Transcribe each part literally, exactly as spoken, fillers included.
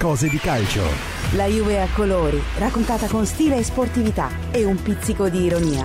cose di calcio. La Juve a colori, raccontata con stile e sportività e un pizzico di ironia.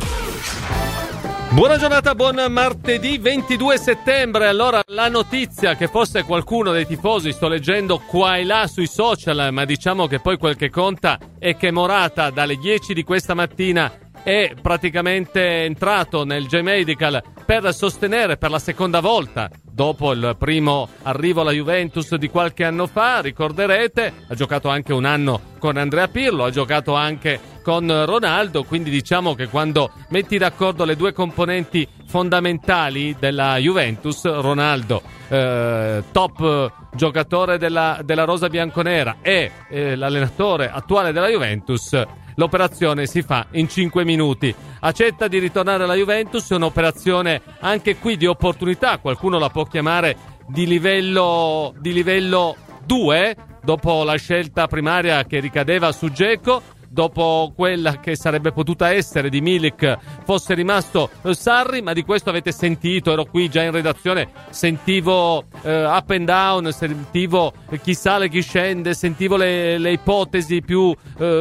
Buona giornata, buon martedì ventidue settembre. Allora, la notizia che fosse qualcuno dei tifosi, sto leggendo qua e là sui social, ma diciamo che poi quel che conta è che Morata dalle dieci di questa mattina è praticamente entrato nel J-Medical per sostenere per la seconda volta, dopo il primo arrivo alla Juventus di qualche anno fa, ricorderete, ha giocato anche un anno con Andrea Pirlo, ha giocato anche con Ronaldo, quindi diciamo che quando metti d'accordo le due componenti fondamentali della Juventus, Ronaldo, eh, top giocatore della, della rosa bianconera, e eh, l'allenatore attuale della Juventus, l'operazione si fa in cinque minuti. Accetta di ritornare alla Juventus, è un'operazione anche qui di opportunità, qualcuno la può chiamare di livello di livello due, dopo la scelta primaria che ricadeva su Dzeko, dopo quella che sarebbe potuta essere di Milik fosse rimasto Sarri, ma di questo avete sentito, ero qui già in redazione, sentivo eh, up and down, sentivo chi sale chi scende, sentivo le, le ipotesi più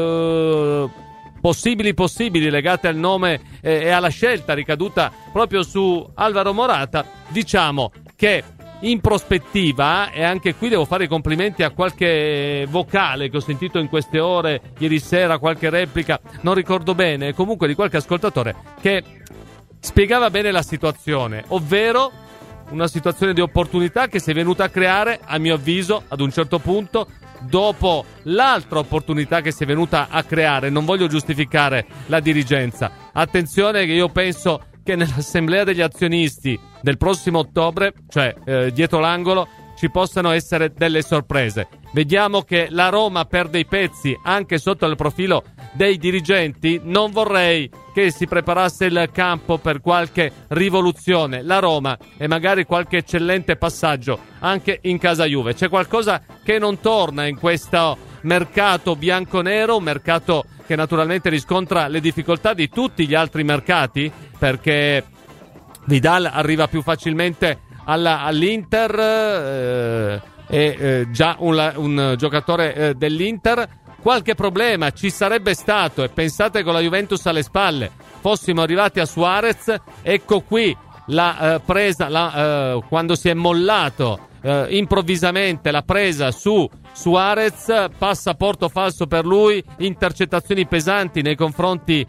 eh, possibili possibili legate al nome eh, e alla scelta ricaduta proprio su Alvaro Morata. Diciamo che in prospettiva, e anche qui devo fare i complimenti a qualche vocale che ho sentito in queste ore, ieri sera, qualche replica, non ricordo bene, comunque di qualche ascoltatore che spiegava bene la situazione, ovvero una situazione di opportunità che si è venuta a creare, a mio avviso, ad un certo punto, dopo l'altra opportunità che si è venuta a creare. Non voglio giustificare la dirigenza. Attenzione che io penso che nell'assemblea degli azionisti del prossimo ottobre, cioè eh, dietro l'angolo, ci possano essere delle sorprese. Vediamo che la Roma perde i pezzi anche sotto il profilo dei dirigenti. Non vorrei che si preparasse il campo per qualche rivoluzione, la Roma, e magari qualche eccellente passaggio anche in casa Juve. C'è qualcosa che non torna in questo mercato bianconero, un mercato che naturalmente riscontra le difficoltà di tutti gli altri mercati, perché Vidal arriva più facilmente alla, all'Inter, eh, è eh, già un, un giocatore eh, dell'Inter. Qualche problema ci sarebbe stato, e pensate con la Juventus alle spalle fossimo arrivati a Suarez. Ecco qui la eh, presa, la, eh, quando si è mollato eh, improvvisamente la presa su Suarez, passaporto falso per lui, intercettazioni pesanti nei confronti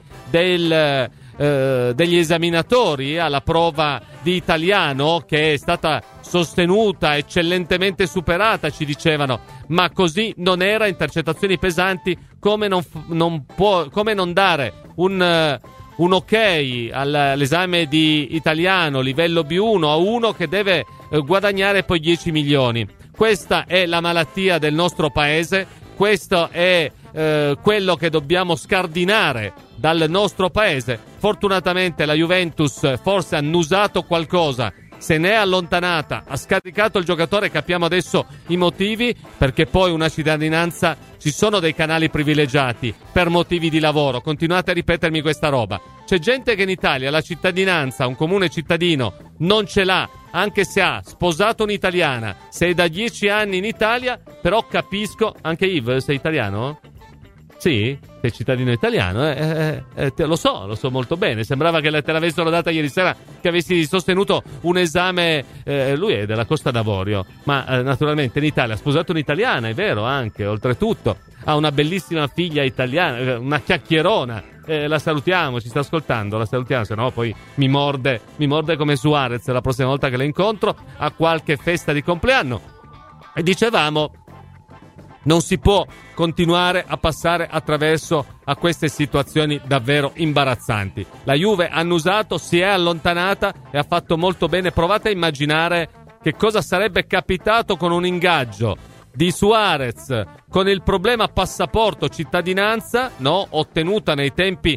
del Eh, degli esaminatori alla prova di italiano, che è stata sostenuta, eccellentemente superata, ci dicevano, ma così non era. Intercettazioni pesanti, come non, non può, come non dare un, uh, un ok all'esame di italiano livello B uno a uno che deve uh, guadagnare poi dieci milioni. Questa è la malattia del nostro paese, questo è eh, quello che dobbiamo scardinare dal nostro paese. Fortunatamente la Juventus forse ha annusato qualcosa, se ne è allontanata, ha scaricato il giocatore, capiamo adesso i motivi, perché poi una cittadinanza, ci sono dei canali privilegiati per motivi di lavoro. Continuate a ripetermi questa roba. C'è gente che in Italia la cittadinanza, un comune cittadino, non ce l'ha, anche se ha sposato un'italiana, se è da dieci anni in Italia. Però capisco, anche Yves, sei italiano? Sì? Sei cittadino italiano? Eh, eh, eh, te, lo so, lo so molto bene. Sembrava che te l'avessero data ieri sera, che avessi sostenuto un esame. Eh, lui è della Costa d'Avorio, ma eh, naturalmente in Italia ha sposato un'italiana, è vero, anche, oltretutto. Ha una bellissima figlia italiana, una chiacchierona. Eh, la salutiamo, ci sta ascoltando, la salutiamo, se no poi mi morde, mi morde come Suarez la prossima volta che la incontro a qualche festa di compleanno. E dicevamo, non si può continuare a passare attraverso a queste situazioni davvero imbarazzanti. La Juve ha annusato, si è allontanata e ha fatto molto bene. Provate a immaginare che cosa sarebbe capitato con un ingaggio di Suarez, con il problema passaporto cittadinanza, no, ottenuta nei tempi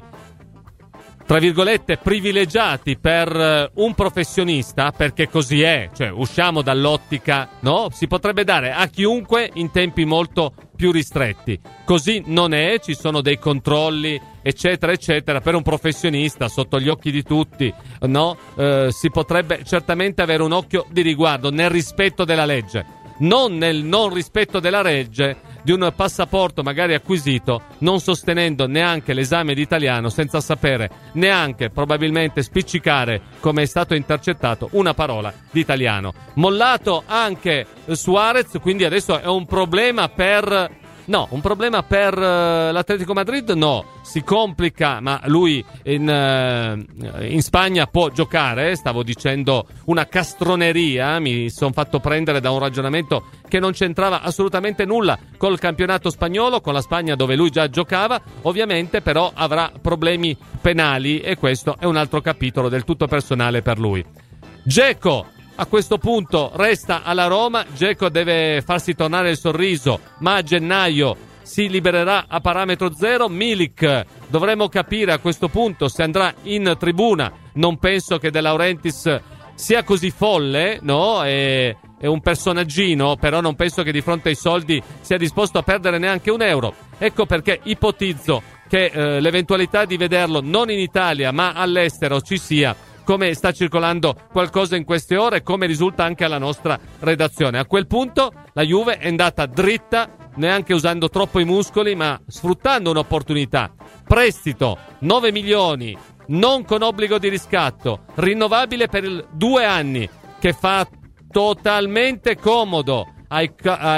tra virgolette privilegiati per un professionista, perché così è, cioè usciamo dall'ottica, no? Si potrebbe dare a chiunque in tempi molto più ristretti. Così non è, ci sono dei controlli, eccetera, eccetera. Per un professionista, sotto gli occhi di tutti, no? Eh, si potrebbe certamente avere un occhio di riguardo nel rispetto della legge. Non nel non rispetto della legge di un passaporto magari acquisito, non sostenendo neanche l'esame di italiano, senza sapere neanche probabilmente spiccicare, come è stato intercettato, una parola di italiano. Mollato anche Suarez, quindi adesso è un problema per... No, un problema per uh, l'Atletico Madrid no, si complica, ma lui in, uh, in Spagna può giocare, stavo dicendo una castroneria, mi sono fatto prendere da un ragionamento che non c'entrava assolutamente nulla col campionato spagnolo, con la Spagna dove lui già giocava, ovviamente però avrà problemi penali e questo è un altro capitolo del tutto personale per lui. Dzeko a questo punto resta alla Roma, Dzeko deve farsi tornare il sorriso, ma a gennaio si libererà a parametro zero. Milik dovremo capire a questo punto se andrà in tribuna, non penso che De Laurentiis sia così folle, no? È, è un personaggino, però non penso che di fronte ai soldi sia disposto a perdere neanche un euro. Ecco perché ipotizzo che eh, l'eventualità di vederlo non in Italia ma all'estero ci sia, come sta circolando qualcosa in queste ore, come risulta anche alla nostra redazione. A quel punto la Juve è andata dritta, neanche usando troppo i muscoli, ma sfruttando un'opportunità. Prestito, nove milioni, non con obbligo di riscatto, rinnovabile per il due anni, che fa totalmente comodo ai...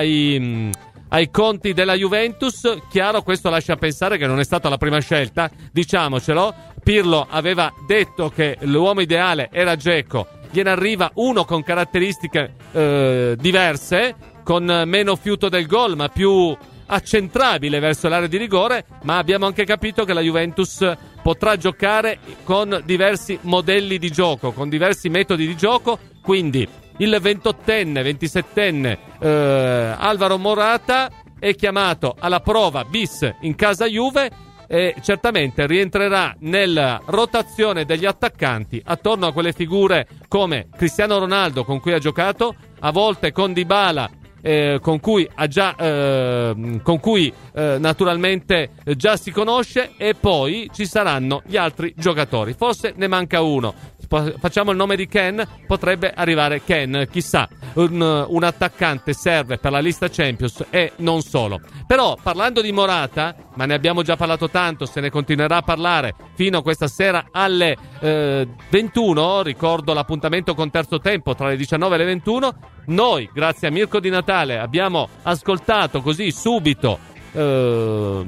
ai ai conti della Juventus. Chiaro, questo lascia pensare che non è stata la prima scelta, diciamocelo. Pirlo aveva detto che l'uomo ideale era Dzeko, gliene arriva uno con caratteristiche eh, diverse, con meno fiuto del gol ma più accentrabile verso l'area di rigore, ma abbiamo anche capito che la Juventus potrà giocare con diversi modelli di gioco, con diversi metodi di gioco, quindi il ventottenne, ventisettenne eh, Alvaro Morata è chiamato alla prova bis in casa Juve e certamente rientrerà nella rotazione degli attaccanti attorno a quelle figure come Cristiano Ronaldo, con cui ha giocato, a volte con Dybala, eh, con cui ha già eh, con cui eh, naturalmente già si conosce, e poi ci saranno gli altri giocatori. Forse ne manca uno. Facciamo il nome di Ken, potrebbe arrivare Ken, chissà, un, un attaccante serve per la lista Champions e non solo. Però parlando di Morata, ma ne abbiamo già parlato tanto, se ne continuerà a parlare fino a questa sera alle eh, ventuno, ricordo l'appuntamento con Terzo Tempo tra le diciannove e le ventuno. Noi, grazie a Mirko Di Natale, abbiamo ascoltato così subito eh,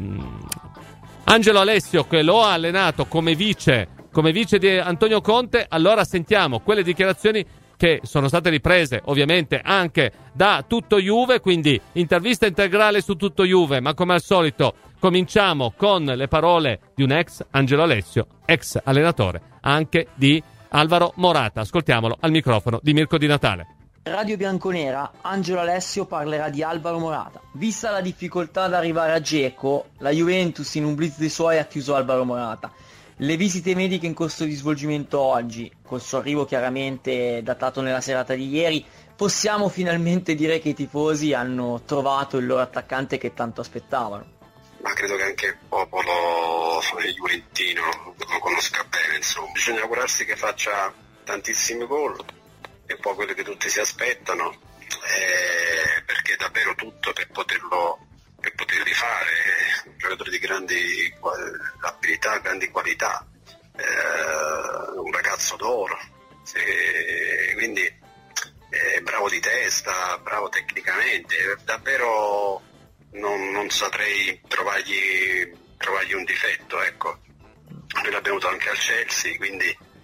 Angelo Alessio, che lo ha allenato come vice come vice di Antonio Conte. Allora sentiamo quelle dichiarazioni che sono state riprese ovviamente anche da Tutto Juve, quindi intervista integrale su Tutto Juve, ma come al solito cominciamo con le parole di un ex Angelo Alessio, ex allenatore anche di Alvaro Morata. Ascoltiamolo al microfono di Mirko Di Natale. Radio Bianconera, Angelo Alessio parlerà di Alvaro Morata. Vista la difficoltà ad arrivare a Dzeko, la Juventus in un blitz dei suoi ha chiuso Alvaro Morata. Le visite mediche in corso di svolgimento oggi, col suo arrivo chiaramente datato nella serata di ieri, possiamo finalmente dire che i tifosi hanno trovato il loro attaccante che tanto aspettavano. Ma credo che anche il popolo juventino lo conosca bene, insomma. Bisogna augurarsi che faccia tantissimi gol, e poi quello che tutti si aspettano, eh, perché è davvero tutto per poterlo per poterli fare, un giocatore di grandi abilità, grandi qualità, eh, un ragazzo d'oro, e quindi è bravo di testa, bravo tecnicamente, davvero non, non saprei trovargli, trovargli un difetto, ecco. Noi l'abbiamo avuto anche al Chelsea, quindi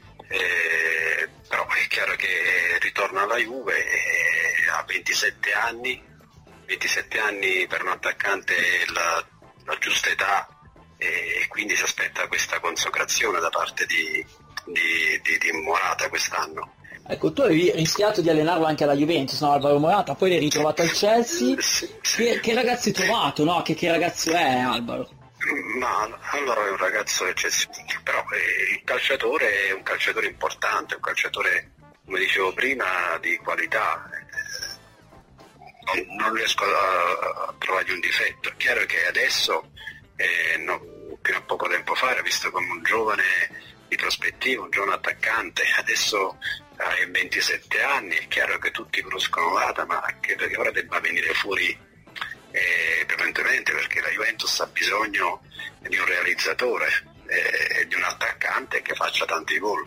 eh, però è chiaro che ritorna alla Juve e ha ventisette anni. ventisette anni per un attaccante è la, la giusta età, e quindi si aspetta questa consacrazione da parte di, di, di, di Morata quest'anno. Ecco, tu avevi rischiato di allenarlo anche alla Juventus, no, Alvaro Morata, poi l'hai ritrovato al Chelsea. Sì, sì. Che, che ragazzo hai trovato, no? Che, che ragazzo è Alvaro? Ma allora è un ragazzo eccezionale, però eh, il calciatore è un calciatore importante, un calciatore, come dicevo prima, di qualità. Non, non riesco a, a trovargli un difetto. È chiaro che adesso, eh, no, fino a poco tempo fa, era visto come un giovane di prospettiva, un giovane attaccante. Adesso ha ventisette anni, è chiaro che tutti conoscono l'Ata, ma credo che ora debba venire fuori eh, per Juventus ha bisogno di un realizzatore e eh, di un attaccante che faccia tanti gol.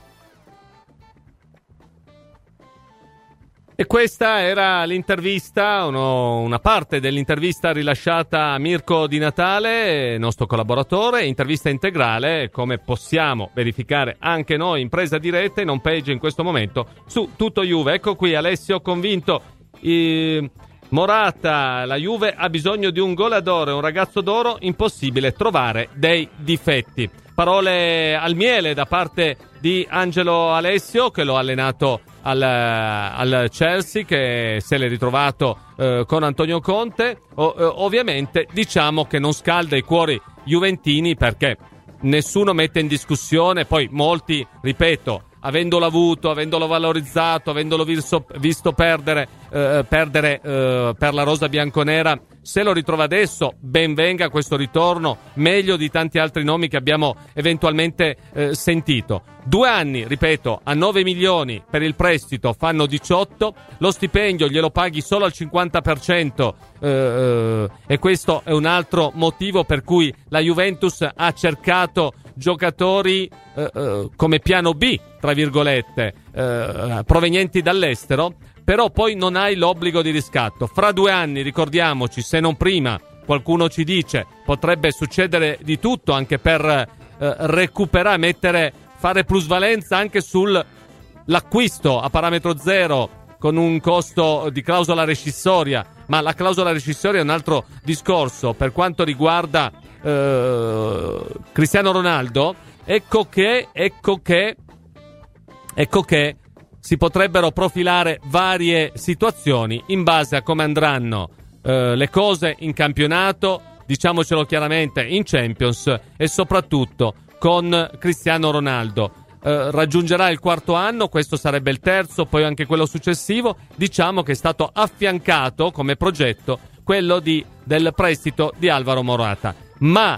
E questa era l'intervista, uno, una parte dell'intervista rilasciata a Mirko Di Natale, nostro collaboratore, intervista integrale, come possiamo verificare anche noi in presa diretta in home page in questo momento su Tutto Juve. Ecco qui Alessio convinto, i, Morata, la Juve ha bisogno di un goleadore, un ragazzo d'oro, impossibile trovare dei difetti. Parole al miele da parte di Angelo Alessio, che lo ha allenato al, al Chelsea, che se l'è ritrovato eh, con Antonio Conte. O, eh, ovviamente diciamo che non scalda i cuori juventini, perché nessuno mette in discussione, poi molti, ripeto, avendolo avuto, avendolo valorizzato, avendolo visto, visto perdere, eh, perdere eh, per la rosa bianconera, se lo ritrova adesso, ben venga questo ritorno, meglio di tanti altri nomi che abbiamo eventualmente eh, sentito. Due anni, ripeto, a nove milioni per il prestito fanno diciotto, lo stipendio glielo paghi solo al cinquanta per cento eh, eh, e questo è un altro motivo per cui la Juventus ha cercato giocatori eh, eh, come piano B, tra virgolette, eh, provenienti dall'estero, però poi non hai l'obbligo di riscatto. Fra due anni, ricordiamoci, se non prima, qualcuno ci dice, potrebbe succedere di tutto anche per eh, recuperare, mettere, fare plusvalenza anche sull'acquisto a parametro zero con un costo di clausola rescissoria, ma la clausola rescissoria è un altro discorso. Per quanto riguarda eh, Cristiano Ronaldo, ecco che, ecco che, ecco che si potrebbero profilare varie situazioni in base a come andranno eh, le cose in campionato, diciamocelo chiaramente, in Champions, e soprattutto con Cristiano Ronaldo. Eh, raggiungerà il quarto anno, questo sarebbe il terzo, poi anche quello successivo. Diciamo che è stato affiancato come progetto quello di, del prestito di Alvaro Morata, ma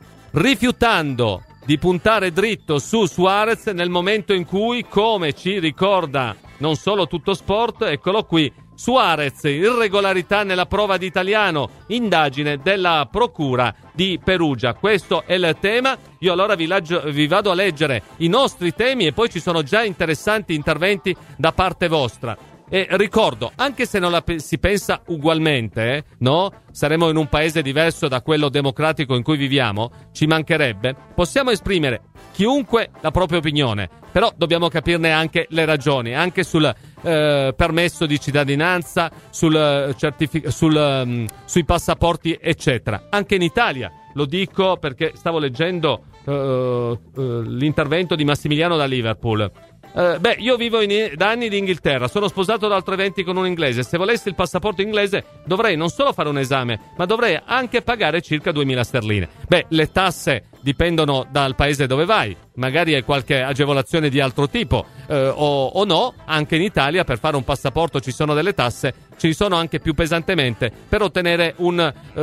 rifiutando di puntare dritto su Suarez nel momento in cui, come ci ricorda non solo Tutto Sport, eccolo qui, Suarez, irregolarità nella prova di italiano, indagine della procura di Perugia. Questo è il tema. Io allora vi, laggio, vi vado a leggere i nostri temi e poi ci sono già interessanti interventi da parte vostra. E ricordo, anche se non la pe- si pensa ugualmente, eh, no? Saremo in un paese diverso da quello democratico in cui viviamo, ci mancherebbe, possiamo esprimere chiunque la propria opinione, però dobbiamo capirne anche le ragioni, anche sul eh, permesso di cittadinanza, sul certific- sul, um, sui passaporti, eccetera. Anche in Italia, lo dico perché stavo leggendo uh, uh, l'intervento di Massimiliano da Liverpool. Uh, beh, io vivo in, da anni in Inghilterra, sono sposato da altri venti con un inglese. Se volessi il passaporto inglese dovrei non solo fare un esame, ma dovrei anche pagare circa duemila sterline. Beh, le tasse dipendono dal paese dove vai, magari hai qualche agevolazione di altro tipo, eh, o, o no. Anche in Italia per fare un passaporto ci sono delle tasse, ci sono anche più pesantemente per ottenere un, eh,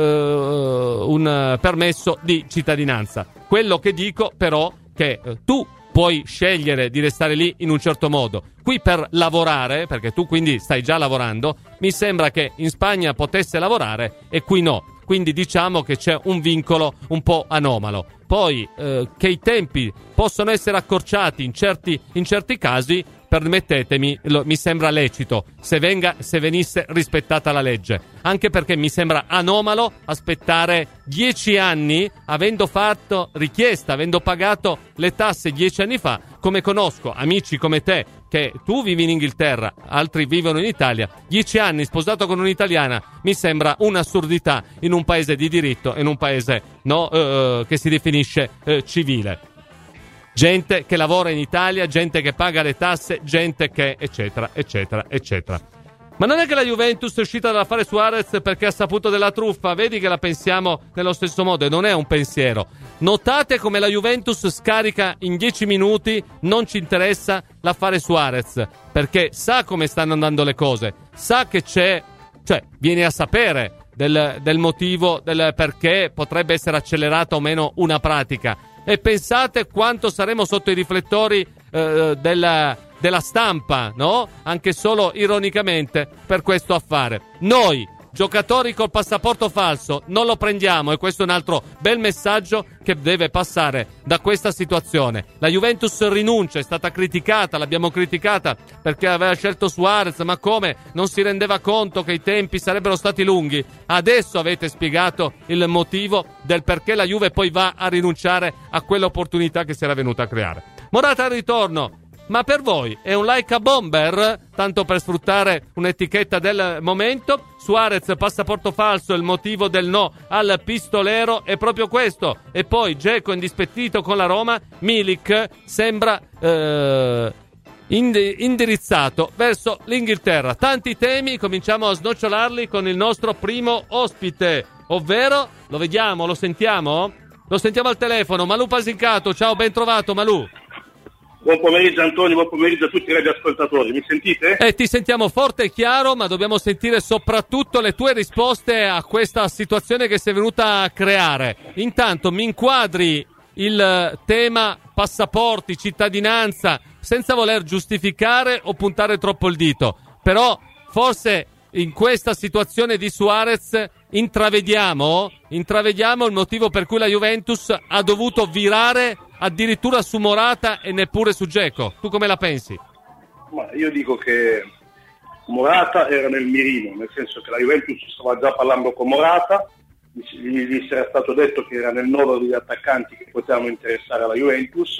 un permesso di cittadinanza. Quello che dico però che eh, tu puoi scegliere di restare lì in un certo modo. Qui per lavorare, perché tu quindi stai già lavorando, mi sembra che in Spagna potesse lavorare e qui no. Quindi diciamo che c'è un vincolo un po' anomalo. Poi eh, che i tempi possono essere accorciati in certi, in certi casi, permettetemi, lo, mi sembra lecito se, venga, se venisse rispettata la legge, anche perché mi sembra anomalo aspettare dieci anni avendo fatto richiesta, avendo pagato le tasse dieci anni fa, come conosco amici come te che tu vivi in Inghilterra, altri vivono in Italia. Dieci anni sposato con un'italiana mi sembra un'assurdità in un paese di diritto, in un paese no, eh, che si definisce eh, civile. Gente che lavora in Italia, gente che paga le tasse, gente che eccetera, eccetera, eccetera. Ma non è che la Juventus è uscita dall'affare Suarez perché ha saputo della truffa, vedi che la pensiamo nello stesso modo e non è un pensiero. Notate come la Juventus scarica in dieci minuti, non ci interessa l'affare Suarez, perché sa come stanno andando le cose, sa che c'è, cioè viene a sapere del, del motivo del perché potrebbe essere accelerata o meno una pratica. E pensate quanto saremo sotto i riflettori eh, della, della stampa, no? Anche solo ironicamente per questo affare. Noi giocatori col passaporto falso non lo prendiamo, e questo è un altro bel messaggio che deve passare da questa situazione. La Juventus rinuncia, è stata criticata, l'abbiamo criticata perché aveva scelto Suarez, ma come? Non si rendeva conto che i tempi sarebbero stati lunghi. Adesso avete spiegato il motivo del perché la Juve poi va a rinunciare a quell'opportunità che si era venuta a creare. Morata al ritorno, ma per voi è un like a bomber? Tanto per sfruttare un'etichetta del momento. Suarez, passaporto falso, il motivo del no al pistolero è proprio questo. E poi Dzeko indispettito con la Roma. Milik sembra eh, ind- indirizzato verso l'Inghilterra. Tanti temi, cominciamo a snocciolarli con il nostro primo ospite, ovvero, lo vediamo, lo sentiamo? Lo sentiamo al telefono, Malù Pasincato. Ciao, ben trovato Malù. Buon pomeriggio Antonio, buon pomeriggio a tutti i radioascoltatori, mi sentite? Eh, ti sentiamo forte e chiaro, ma dobbiamo sentire soprattutto le tue risposte a questa situazione che si è venuta a creare. Intanto mi inquadri il tema passaporti, cittadinanza, senza voler giustificare o puntare troppo il dito, però forse in questa situazione di Suarez intravediamo, intravediamo il motivo per cui la Juventus ha dovuto virare addirittura su Morata e neppure su Dzeko. Tu come la pensi? Ma io dico che Morata era nel mirino, nel senso che la Juventus stava già parlando con Morata, gli, gli era stato detto che era nel novero degli attaccanti che potevano interessare alla Juventus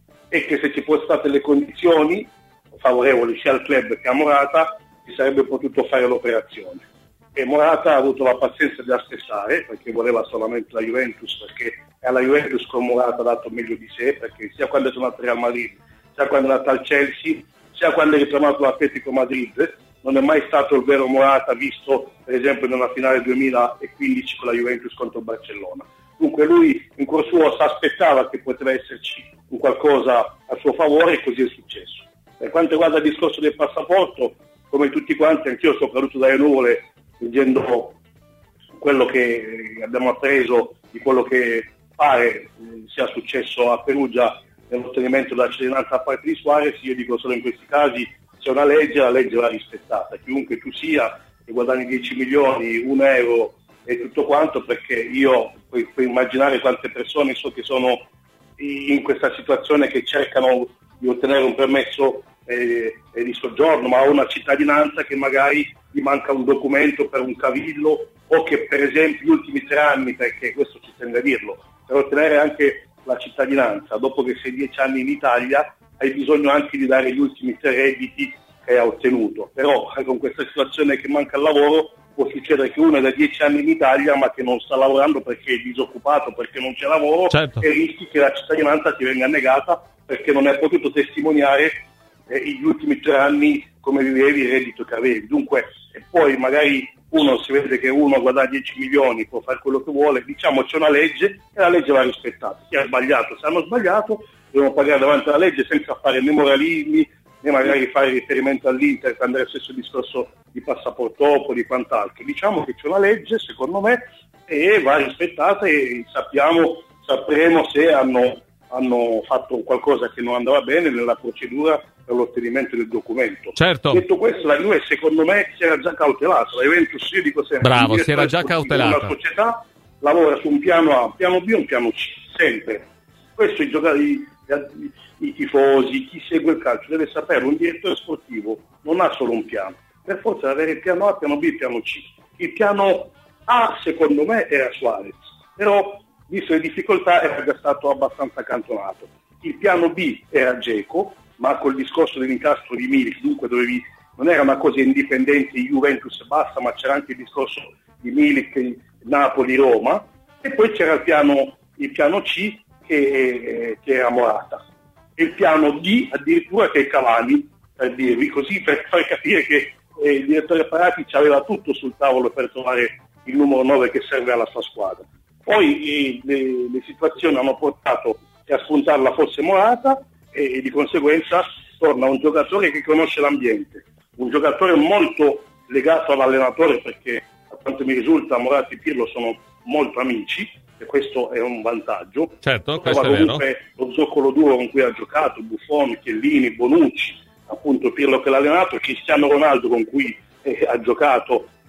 e che se ci fossero state le condizioni favorevoli sia al club che a Morata si sarebbe potuto fare l'operazione. E Morata ha avuto la pazienza di aspettare, perché voleva solamente la Juventus, perché alla Juventus con Morata ha dato meglio di sé, perché sia quando è tornato al Real Madrid, sia quando è andato al Chelsea, sia quando è ritornato all'Atletico Madrid, non è mai stato il vero Morata visto per esempio nella finale duemilaquindici con la Juventus contro il Barcellona. Dunque lui in cuor suo si aspettava che poteva esserci un qualcosa a suo favore e così è successo. Per quanto riguarda il discorso del passaporto, come tutti quanti, anch'io sono caduto dalle nuvole leggendo quello che abbiamo appreso di quello che pare eh, sia successo a Perugia nell'ottenimento della cittadinanza da parte di Suarez. Io dico solo in questi casi c'è una legge, la legge va rispettata, chiunque tu sia che guadagni dieci milioni, un euro e tutto quanto, perché io puoi, puoi immaginare quante persone so che sono in questa situazione che cercano di ottenere un permesso eh, eh, di soggiorno, ma una cittadinanza che magari gli manca un documento per un cavillo, o che per esempio gli ultimi tre anni, perché questo ci tende a dirlo, per ottenere anche la cittadinanza, dopo che sei dieci anni in Italia, hai bisogno anche di dare gli ultimi tre redditi che ha ottenuto. Però con questa situazione che manca il lavoro può succedere che uno è da dieci anni in Italia ma che non sta lavorando perché è disoccupato, perché non c'è lavoro, certo. E rischi che la cittadinanza ti venga negata perché non hai potuto testimoniare eh, gli ultimi tre anni come vivevi, il reddito che avevi. Dunque, e poi magari uno si vede che uno guadagna dieci milioni, può fare quello che vuole, diciamo c'è una legge e la legge va rispettata. Chi ha sbagliato, se hanno sbagliato, devono pagare davanti alla legge senza fare né moralismi né magari fare riferimento all'Inter, quando è lo stesso discorso di passaporto o di quant'altro. Diciamo che c'è una legge, secondo me, e va rispettata e sappiamo, sapremo se hanno, hanno fatto qualcosa che non andava bene nella procedura per l'ottenimento del documento. Certo. Detto questo, la Juve secondo me si era già cautelata. La Juventus, io dico sempre, bravo, si era già cautelata. La società lavora su un piano A, un piano B e un piano C, sempre. Questo i giocatori, i, i tifosi, chi segue il calcio deve sapere, un direttore sportivo non ha solo un piano, per forza deve avere il piano A, piano B e piano C. Il piano A secondo me era Suarez, però visto le difficoltà era già stato abbastanza accantonato. Il piano B era Dzeko, ma col discorso dell'incastro di Milik, dunque dovevi, non era una cosa indipendente Juventus e basta, ma c'era anche il discorso di Milik, Napoli, Roma, e poi c'era il piano, il piano C che, eh, che era Morata, e il piano D addirittura che è Cavani, per dirvi così, per far capire che eh, il direttore Parati ci aveva tutto sul tavolo per trovare il numero nove che serve alla sua squadra. Poi eh, le, le situazioni hanno portato a spuntarla forse Morata, e di conseguenza torna un giocatore che conosce l'ambiente, un giocatore molto legato all'allenatore, perché a quanto mi risulta Morata e Pirlo sono molto amici e questo è un vantaggio. Certo, questo è vero. Lo zoccolo duro con cui ha giocato Buffon, Chiellini, Bonucci, appunto Pirlo che l'ha allenato, Cristiano Ronaldo con cui eh, ha giocato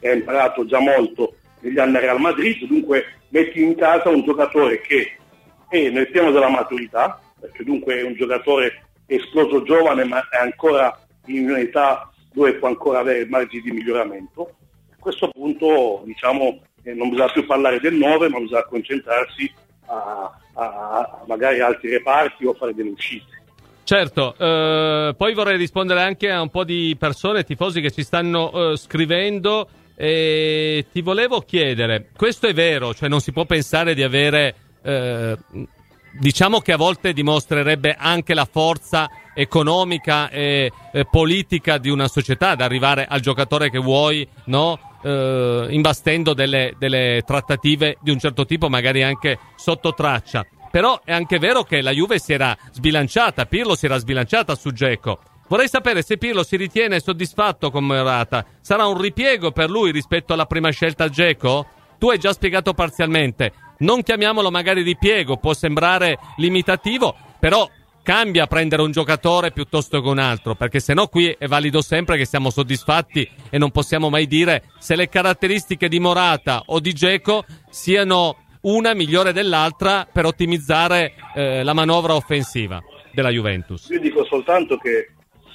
e ha imparato già molto negli anni al Real Madrid, dunque metti in casa un giocatore che è nel piano della maturità, perché dunque è un giocatore esploso giovane ma è ancora in un'età dove può ancora avere margini di miglioramento. A questo punto diciamo eh, non bisogna più parlare del nove, ma bisogna concentrarsi a, a, a magari altri reparti o fare delle uscite. Certo, eh, poi vorrei rispondere anche a un po' di persone, tifosi che ci stanno eh, scrivendo, e ti volevo chiedere, questo è vero, cioè non si può pensare di avere, eh, diciamo che a volte dimostrerebbe anche la forza economica e eh, politica di una società ad arrivare al giocatore che vuoi, no? Eh, imbastendo delle, delle trattative di un certo tipo, magari anche sotto traccia. Però è anche vero che la Juve si era sbilanciata, Pirlo si era sbilanciata su Dzeko. Vorrei sapere se Pirlo si ritiene soddisfatto con Morata. Sarà un ripiego per lui rispetto alla prima scelta Dzeko? Tu hai già spiegato parzialmente. Non chiamiamolo magari ripiego, può sembrare limitativo, però cambia prendere un giocatore piuttosto che un altro, perché sennò qui è valido sempre che siamo soddisfatti e non possiamo mai dire se le caratteristiche di Morata o di Dzeko siano una migliore dell'altra per ottimizzare eh, la manovra offensiva della Juventus. Io dico soltanto che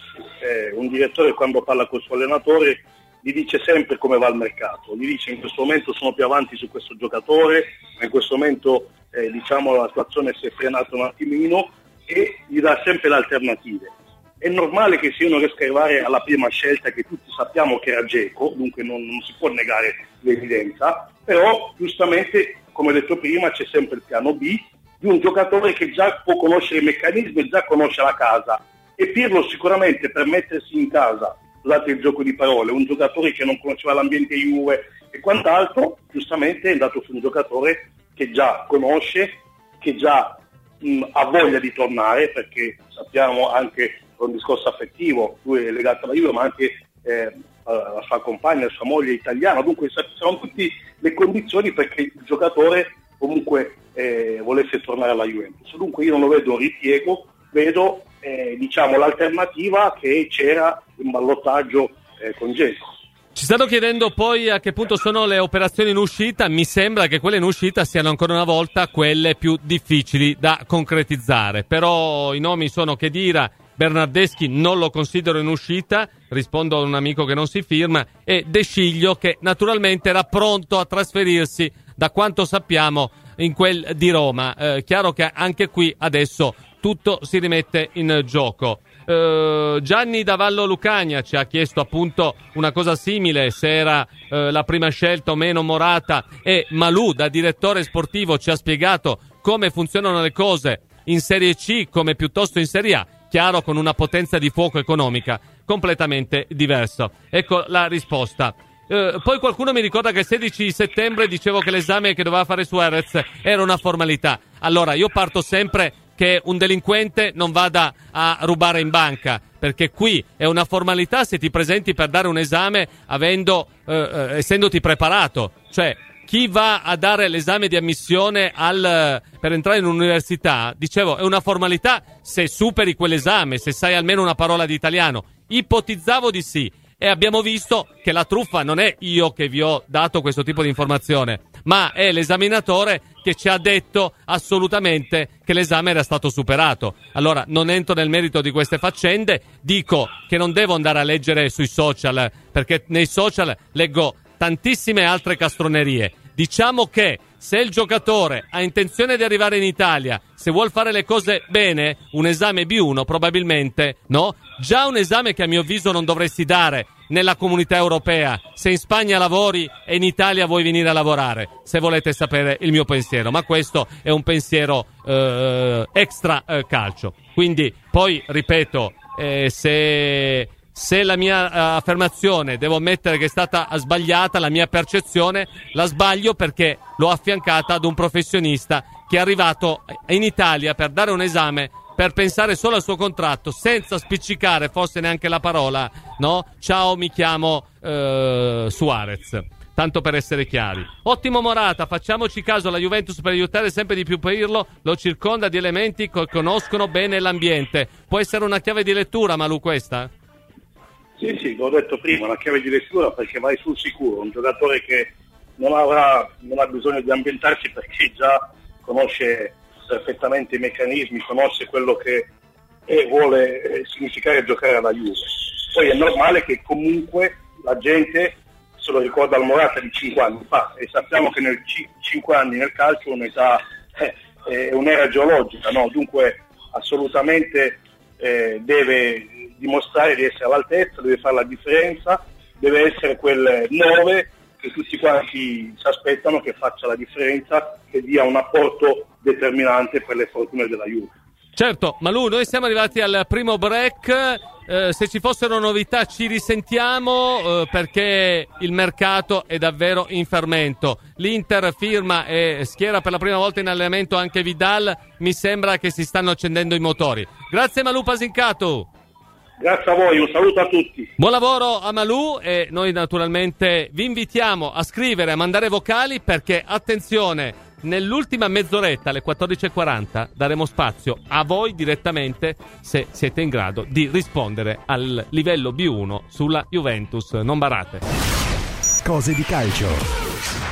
eh, un direttore quando parla col suo allenatore gli dice sempre come va il mercato, gli dice in questo momento sono più avanti su questo giocatore, ma in questo momento eh, diciamo la situazione si è frenata un attimino, e gli dà sempre le alternative. È normale che se io non riesco a arrivare alla prima scelta, che tutti sappiamo che era Dzeko, dunque non, non si può negare l'evidenza, però giustamente, come ho detto prima, c'è sempre il piano B di un giocatore che già può conoscere i meccanismi e già conosce la casa. E Pirlo sicuramente per mettersi in casa, scusate il gioco di parole, un giocatore che non conosceva l'ambiente Juve e quant'altro, giustamente è andato su un giocatore che già conosce, che già mh, ha voglia di tornare, perché sappiamo anche un discorso affettivo, lui è legato alla Juve, ma anche eh, la sua compagna, la sua moglie è italiana, dunque sono tutte le condizioni perché il giocatore comunque eh, volesse tornare alla Juventus. Dunque io non lo vedo un ripiego, vedo eh, diciamo l'alternativa che c'era in ballottaggio eh, con Dzeko. Ci stanno chiedendo poi a che punto sono le operazioni in uscita. Mi sembra che quelle in uscita siano ancora una volta quelle più difficili da concretizzare, però i nomi sono Khedira, Bernardeschi non lo considero in uscita, rispondo a un amico che non si firma, e De Sciglio che naturalmente era pronto a trasferirsi, da quanto sappiamo, in quel di Roma. Eh, chiaro che anche qui adesso tutto si rimette in gioco. Eh, Gianni Davallo Lucania ci ha chiesto appunto una cosa simile, se era eh, la prima scelta o meno Morata, e Malù da direttore sportivo ci ha spiegato come funzionano le cose in Serie C come piuttosto in Serie A, chiaro, con una potenza di fuoco economica completamente diversa. Ecco la risposta. Eh, poi qualcuno mi ricorda che il sedici settembre dicevo che l'esame che doveva fare Suarez era una formalità. Allora io parto sempre che un delinquente non vada a rubare in banca, perché qui è una formalità se ti presenti per dare un esame avendo eh, eh, essendoti preparato. Cioè chi va a dare l'esame di ammissione al, per entrare in un'università, dicevo, è una formalità se superi quell'esame, se sai almeno una parola di italiano. Ipotizzavo di sì, e abbiamo visto che la truffa non è io che vi ho dato questo tipo di informazione, ma è l'esaminatore che ci ha detto assolutamente che l'esame era stato superato. Allora non entro nel merito di queste faccende, dico che non devo andare a leggere sui social, perché nei social leggo tantissime altre castronerie. Diciamo che se il giocatore ha intenzione di arrivare in Italia, se vuol fare le cose bene, un esame B uno probabilmente, no? Già un esame che a mio avviso non dovresti dare nella comunità europea, se in Spagna lavori e in Italia vuoi venire a lavorare, se volete sapere il mio pensiero, ma questo è un pensiero eh, extra eh, calcio. Quindi poi, ripeto, eh, se... Se la mia uh, affermazione devo ammettere che è stata sbagliata, la mia percezione la sbaglio perché l'ho affiancata ad un professionista che è arrivato in Italia per dare un esame, per pensare solo al suo contratto, senza spiccicare forse neanche la parola, no? Ciao, mi chiamo uh, Suarez. Tanto per essere chiari. Ottimo Morata, facciamoci caso, la Juventus per aiutare sempre di più Pirlo lo circonda di elementi che conoscono bene l'ambiente. Può essere una chiave di lettura, Malù, questa? Sì, sì, l'ho detto prima, la chiave di lettura perché vai sul sicuro, un giocatore che non avrà, non ha bisogno di ambientarsi perché già conosce perfettamente i meccanismi, conosce quello che è, vuole eh, significare giocare alla Juve. Poi è normale che comunque la gente se lo ricorda al Morata di cinque anni fa e sappiamo che nel c- cinque anni nel calcio è un'età, eh, è un'era geologica, no? Dunque assolutamente eh, deve dimostrare di essere all'altezza, deve fare la differenza, deve essere quel nove che tutti quanti si aspettano che faccia la differenza, che dia un apporto determinante per le fortune della Juve. Certo, Malù, noi siamo arrivati al primo break, eh, se ci fossero novità ci risentiamo eh, perché il mercato è davvero in fermento. L'Inter firma e schiera per la prima volta in allenamento anche Vidal, mi sembra che si stanno accendendo i motori. Grazie Malù Pasincato. Grazie a voi, un saluto a tutti. Buon lavoro a Malù e noi naturalmente vi invitiamo a scrivere, a mandare vocali perché, attenzione, nell'ultima mezz'oretta alle quattordici e quaranta daremo spazio a voi direttamente se siete in grado di rispondere al livello B uno sulla Juventus. Non barate. Cose di calcio.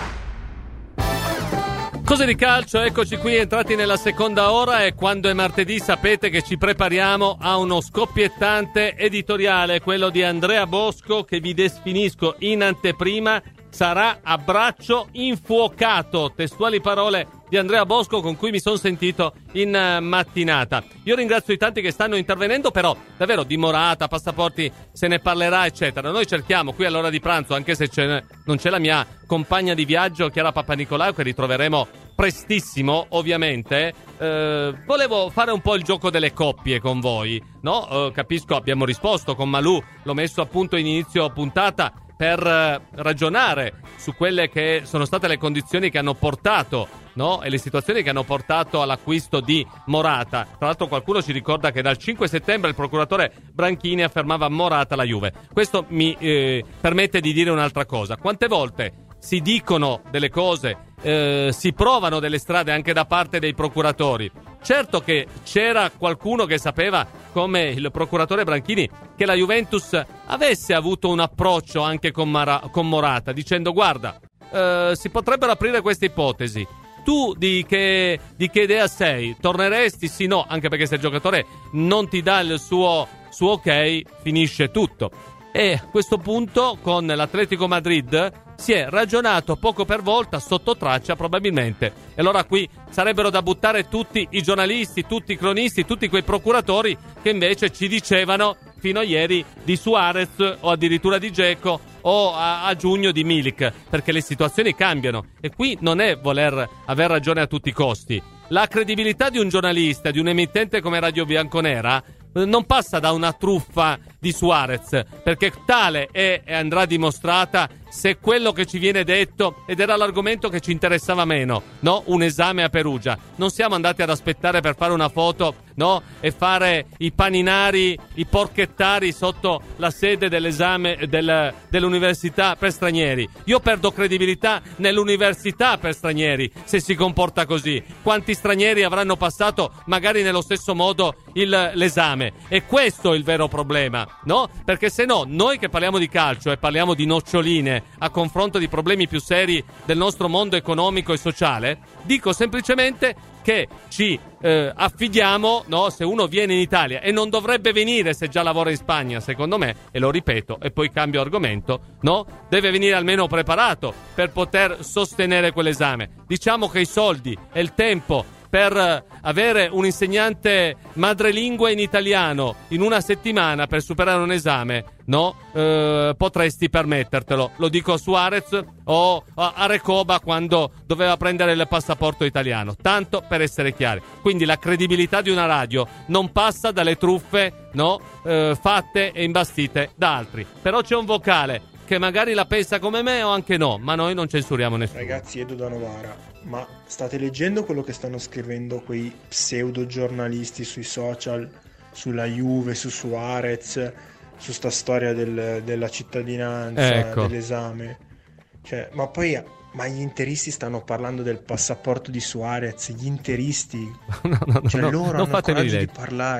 Cose di calcio, eccoci qui entrati nella seconda ora e quando è martedì sapete che ci prepariamo a uno scoppiettante editoriale, quello di Andrea Bosco, che vi definisco in anteprima, sarà a braccio infuocato, testuali parole di Andrea Bosco con cui mi sono sentito in mattinata. Io ringrazio i tanti che stanno intervenendo, però davvero di Morata, passaporti se ne parlerà eccetera. Noi cerchiamo qui all'ora di pranzo, anche se c'è, non c'è la mia compagna di viaggio Chiara Papanicolaou, che ritroveremo prestissimo ovviamente, eh, volevo fare un po' il gioco delle coppie con voi, no? Eh, capisco, abbiamo risposto con Malù, l'ho messo appunto in inizio puntata per eh, ragionare su quelle che sono state le condizioni che hanno portato, no? E le situazioni che hanno portato all'acquisto di Morata. Tra l'altro qualcuno ci ricorda che dal cinque settembre il procuratore Branchini affermava Morata alla Juve. Questo mi eh, permette di dire un'altra cosa. Quante volte si dicono delle cose, eh, si provano delle strade anche da parte dei procuratori. Certo che c'era qualcuno che sapeva, come il procuratore Branchini, che la Juventus avesse avuto un approccio anche con, Mara- con Morata, dicendo guarda, eh, si potrebbero aprire queste ipotesi. Tu di che, di che idea sei? Torneresti? Sì, no, anche perché se il giocatore non ti dà il suo, suo ok, finisce tutto. E a questo punto con l'Atletico Madrid si è ragionato poco per volta, sotto traccia probabilmente. E allora qui sarebbero da buttare tutti i giornalisti, tutti i cronisti, tutti quei procuratori che invece ci dicevano fino a ieri di Suarez o addirittura di Dzeko o a, a giugno di Milik, perché le situazioni cambiano e qui non è voler aver ragione a tutti i costi. La credibilità di un giornalista, di un emittente come Radio Bianconera, non passa da una truffa di Suarez, perché tale è e andrà dimostrata se quello che ci viene detto, ed era l'argomento che ci interessava meno, no? Un esame a Perugia. Non siamo andati ad aspettare per fare una foto, no? E fare i paninari, i porchettari sotto la sede dell'esame del, dell'università per stranieri. Io perdo credibilità nell'università per stranieri se si comporta così. Quanti stranieri avranno passato magari nello stesso modo il, l'esame? E questo è il vero problema, no? Perché se no, noi che parliamo di calcio e parliamo di noccioline a confronto di problemi più seri del nostro mondo economico e sociale, dico semplicemente che ci eh, affidiamo, no? Se uno viene in Italia, e non dovrebbe venire se già lavora in Spagna, secondo me, e lo ripeto e poi cambio argomento, no? Deve venire almeno preparato per poter sostenere quell'esame. Diciamo che i soldi e il tempo per avere un insegnante madrelingua in italiano in una settimana per superare un esame, no? Eh, potresti permettertelo. Lo dico a Suarez o a Recoba quando doveva prendere il passaporto italiano. Tanto per essere chiari. Quindi la credibilità di una radio non passa dalle truffe, no? Eh, fatte e imbastite da altri. Però c'è un vocale che magari la pensa come me o anche no, ma noi non censuriamo nessuno. Ragazzi, Edo da Novara, ma state leggendo quello che stanno scrivendo quei pseudo giornalisti sui social, sulla Juve, su Suarez, su sta storia del, della cittadinanza, ecco, dell'esame? Cioè, ma poi, ma gli interisti stanno parlando del passaporto di Suarez, gli interisti, no, no, cioè no, loro non hanno il coraggio vedere. di parlare.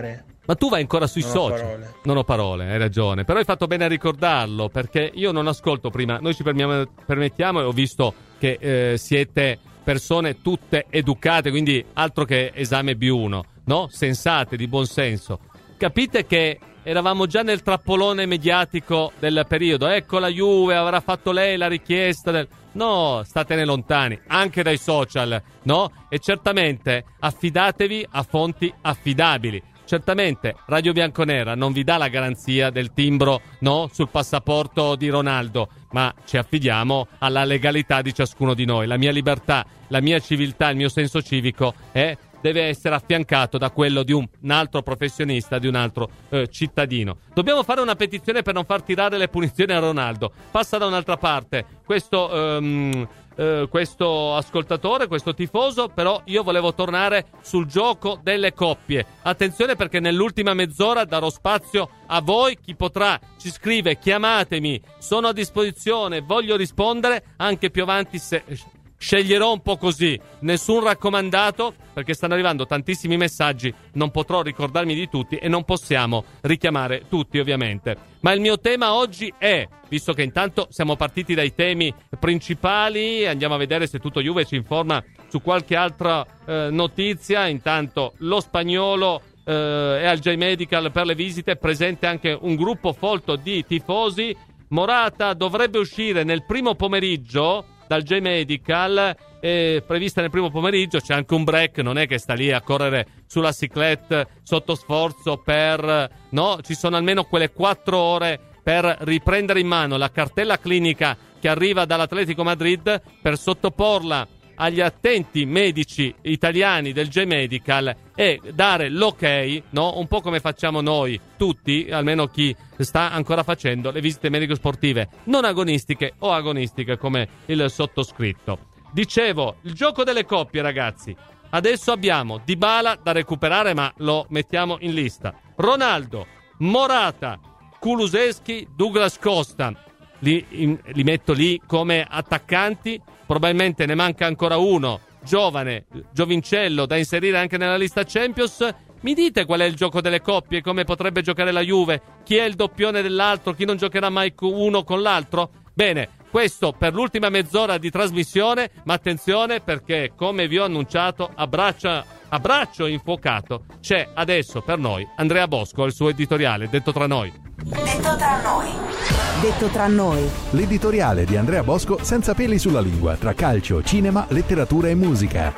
Ma tu vai ancora sui non social? Ho parole. Non ho parole, hai ragione. Però hai fatto bene a ricordarlo, perché io non ascolto prima. Noi ci permiamo- permettiamo e ho visto che eh, siete persone tutte educate, quindi altro che esame B uno, no? Sensate, di buon senso. Capite che eravamo già nel trappolone mediatico del periodo. Ecco, la Juve avrà fatto lei la richiesta del... No, statene lontani, anche dai social, no? E certamente affidatevi a fonti affidabili. Certamente Radio Bianconera non vi dà la garanzia del timbro, no, sul passaporto di Ronaldo, ma ci affidiamo alla legalità di ciascuno di noi. La mia libertà, la mia civiltà, il mio senso civico è... deve essere affiancato da quello di un, un altro professionista, di un altro eh, cittadino. Dobbiamo fare una petizione per non far tirare le punizioni a Ronaldo. Passa da un'altra parte questo, um, uh, questo ascoltatore, questo tifoso, però io volevo tornare sul gioco delle coppie. Attenzione, perché nell'ultima mezz'ora darò spazio a voi. Chi potrà ci scrive, chiamatemi, sono a disposizione, voglio rispondere anche più avanti se... Sceglierò un po' così, nessun raccomandato, perché stanno arrivando tantissimi messaggi, non potrò ricordarmi di tutti e non possiamo richiamare tutti ovviamente. Ma il mio tema oggi è, visto che intanto siamo partiti dai temi principali, andiamo a vedere se Tutto Juve ci informa su qualche altra eh, notizia. Intanto lo Spagnolo eh, è al J-Medical per le visite, presente anche un gruppo folto di tifosi. Morata dovrebbe uscire nel primo pomeriggio dal J-Medical, è prevista nel primo pomeriggio, c'è anche un break, non è che sta lì a correre sulla cyclette sotto sforzo per... no, ci sono almeno quelle quattro ore per riprendere in mano la cartella clinica che arriva dall'Atletico Madrid, per sottoporla agli attenti medici italiani del J-Medical e dare l'ok, no? Un po' come facciamo noi tutti, almeno chi sta ancora facendo le visite medico-sportive non agonistiche o agonistiche come il sottoscritto. Dicevo, il gioco delle coppie, ragazzi. Adesso abbiamo Dybala da recuperare, ma lo mettiamo in lista. Ronaldo, Morata, Kulusevski, Douglas Costa. Li, in, li metto lì come attaccanti. Probabilmente ne manca ancora uno, giovane, giovincello, da inserire anche nella lista Champions. Mi dite qual è il gioco delle coppie, come potrebbe giocare la Juve? Chi è il doppione dell'altro? Chi non giocherà mai uno con l'altro? Bene, questo per l'ultima mezz'ora di trasmissione, ma attenzione perché, come vi ho annunciato, a braccio, a braccio infuocato c'è adesso per noi Andrea Bosco al suo editoriale Detto tra noi. Detto tra noi. Detto tra noi. L'editoriale di Andrea Bosco senza peli sulla lingua, tra calcio, cinema, letteratura e musica.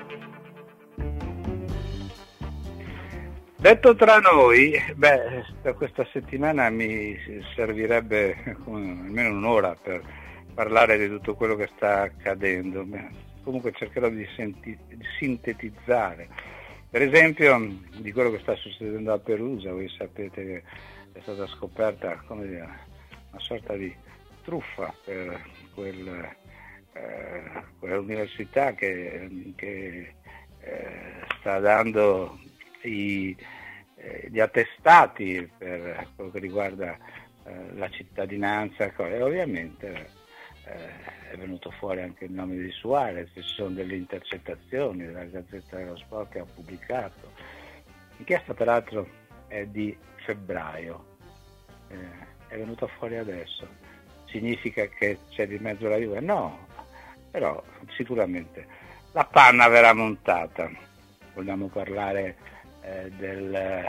Detto tra noi, beh, per questa settimana mi servirebbe almeno un'ora per parlare di tutto quello che sta accadendo. Comunque cercherò di, senti- di sintetizzare. Per esempio, di quello che sta succedendo a Perugia. Voi sapete che è stata scoperta, come dire, una sorta di truffa per quel, eh, quell'università che, che eh, sta dando i, eh, gli attestati per quello che riguarda eh, la cittadinanza, e ovviamente eh, è venuto fuori anche il nome di Suarez. Ci sono delle intercettazioni della Gazzetta dello Sport che ha pubblicato. L'inchiesta peraltro è di febbraio, eh, è venuta fuori adesso. Significa che c'è di mezzo la Juve? No, però sicuramente la panna verrà montata. Vogliamo parlare eh, del,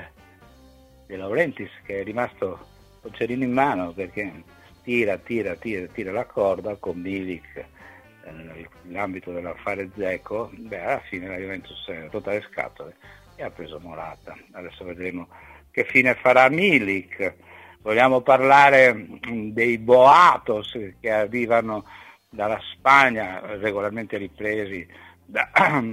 De Laurentiis, che è rimasto col cerino in mano perché tira, tira, tira, tira la corda con Milik eh, nell'ambito dell'affare Dzeko. Beh, alla fine la Juventus è rotta le scatole e ha preso Morata. Adesso vedremo che fine farà Milik. Vogliamo parlare dei boatos che arrivano dalla Spagna, regolarmente ripresi da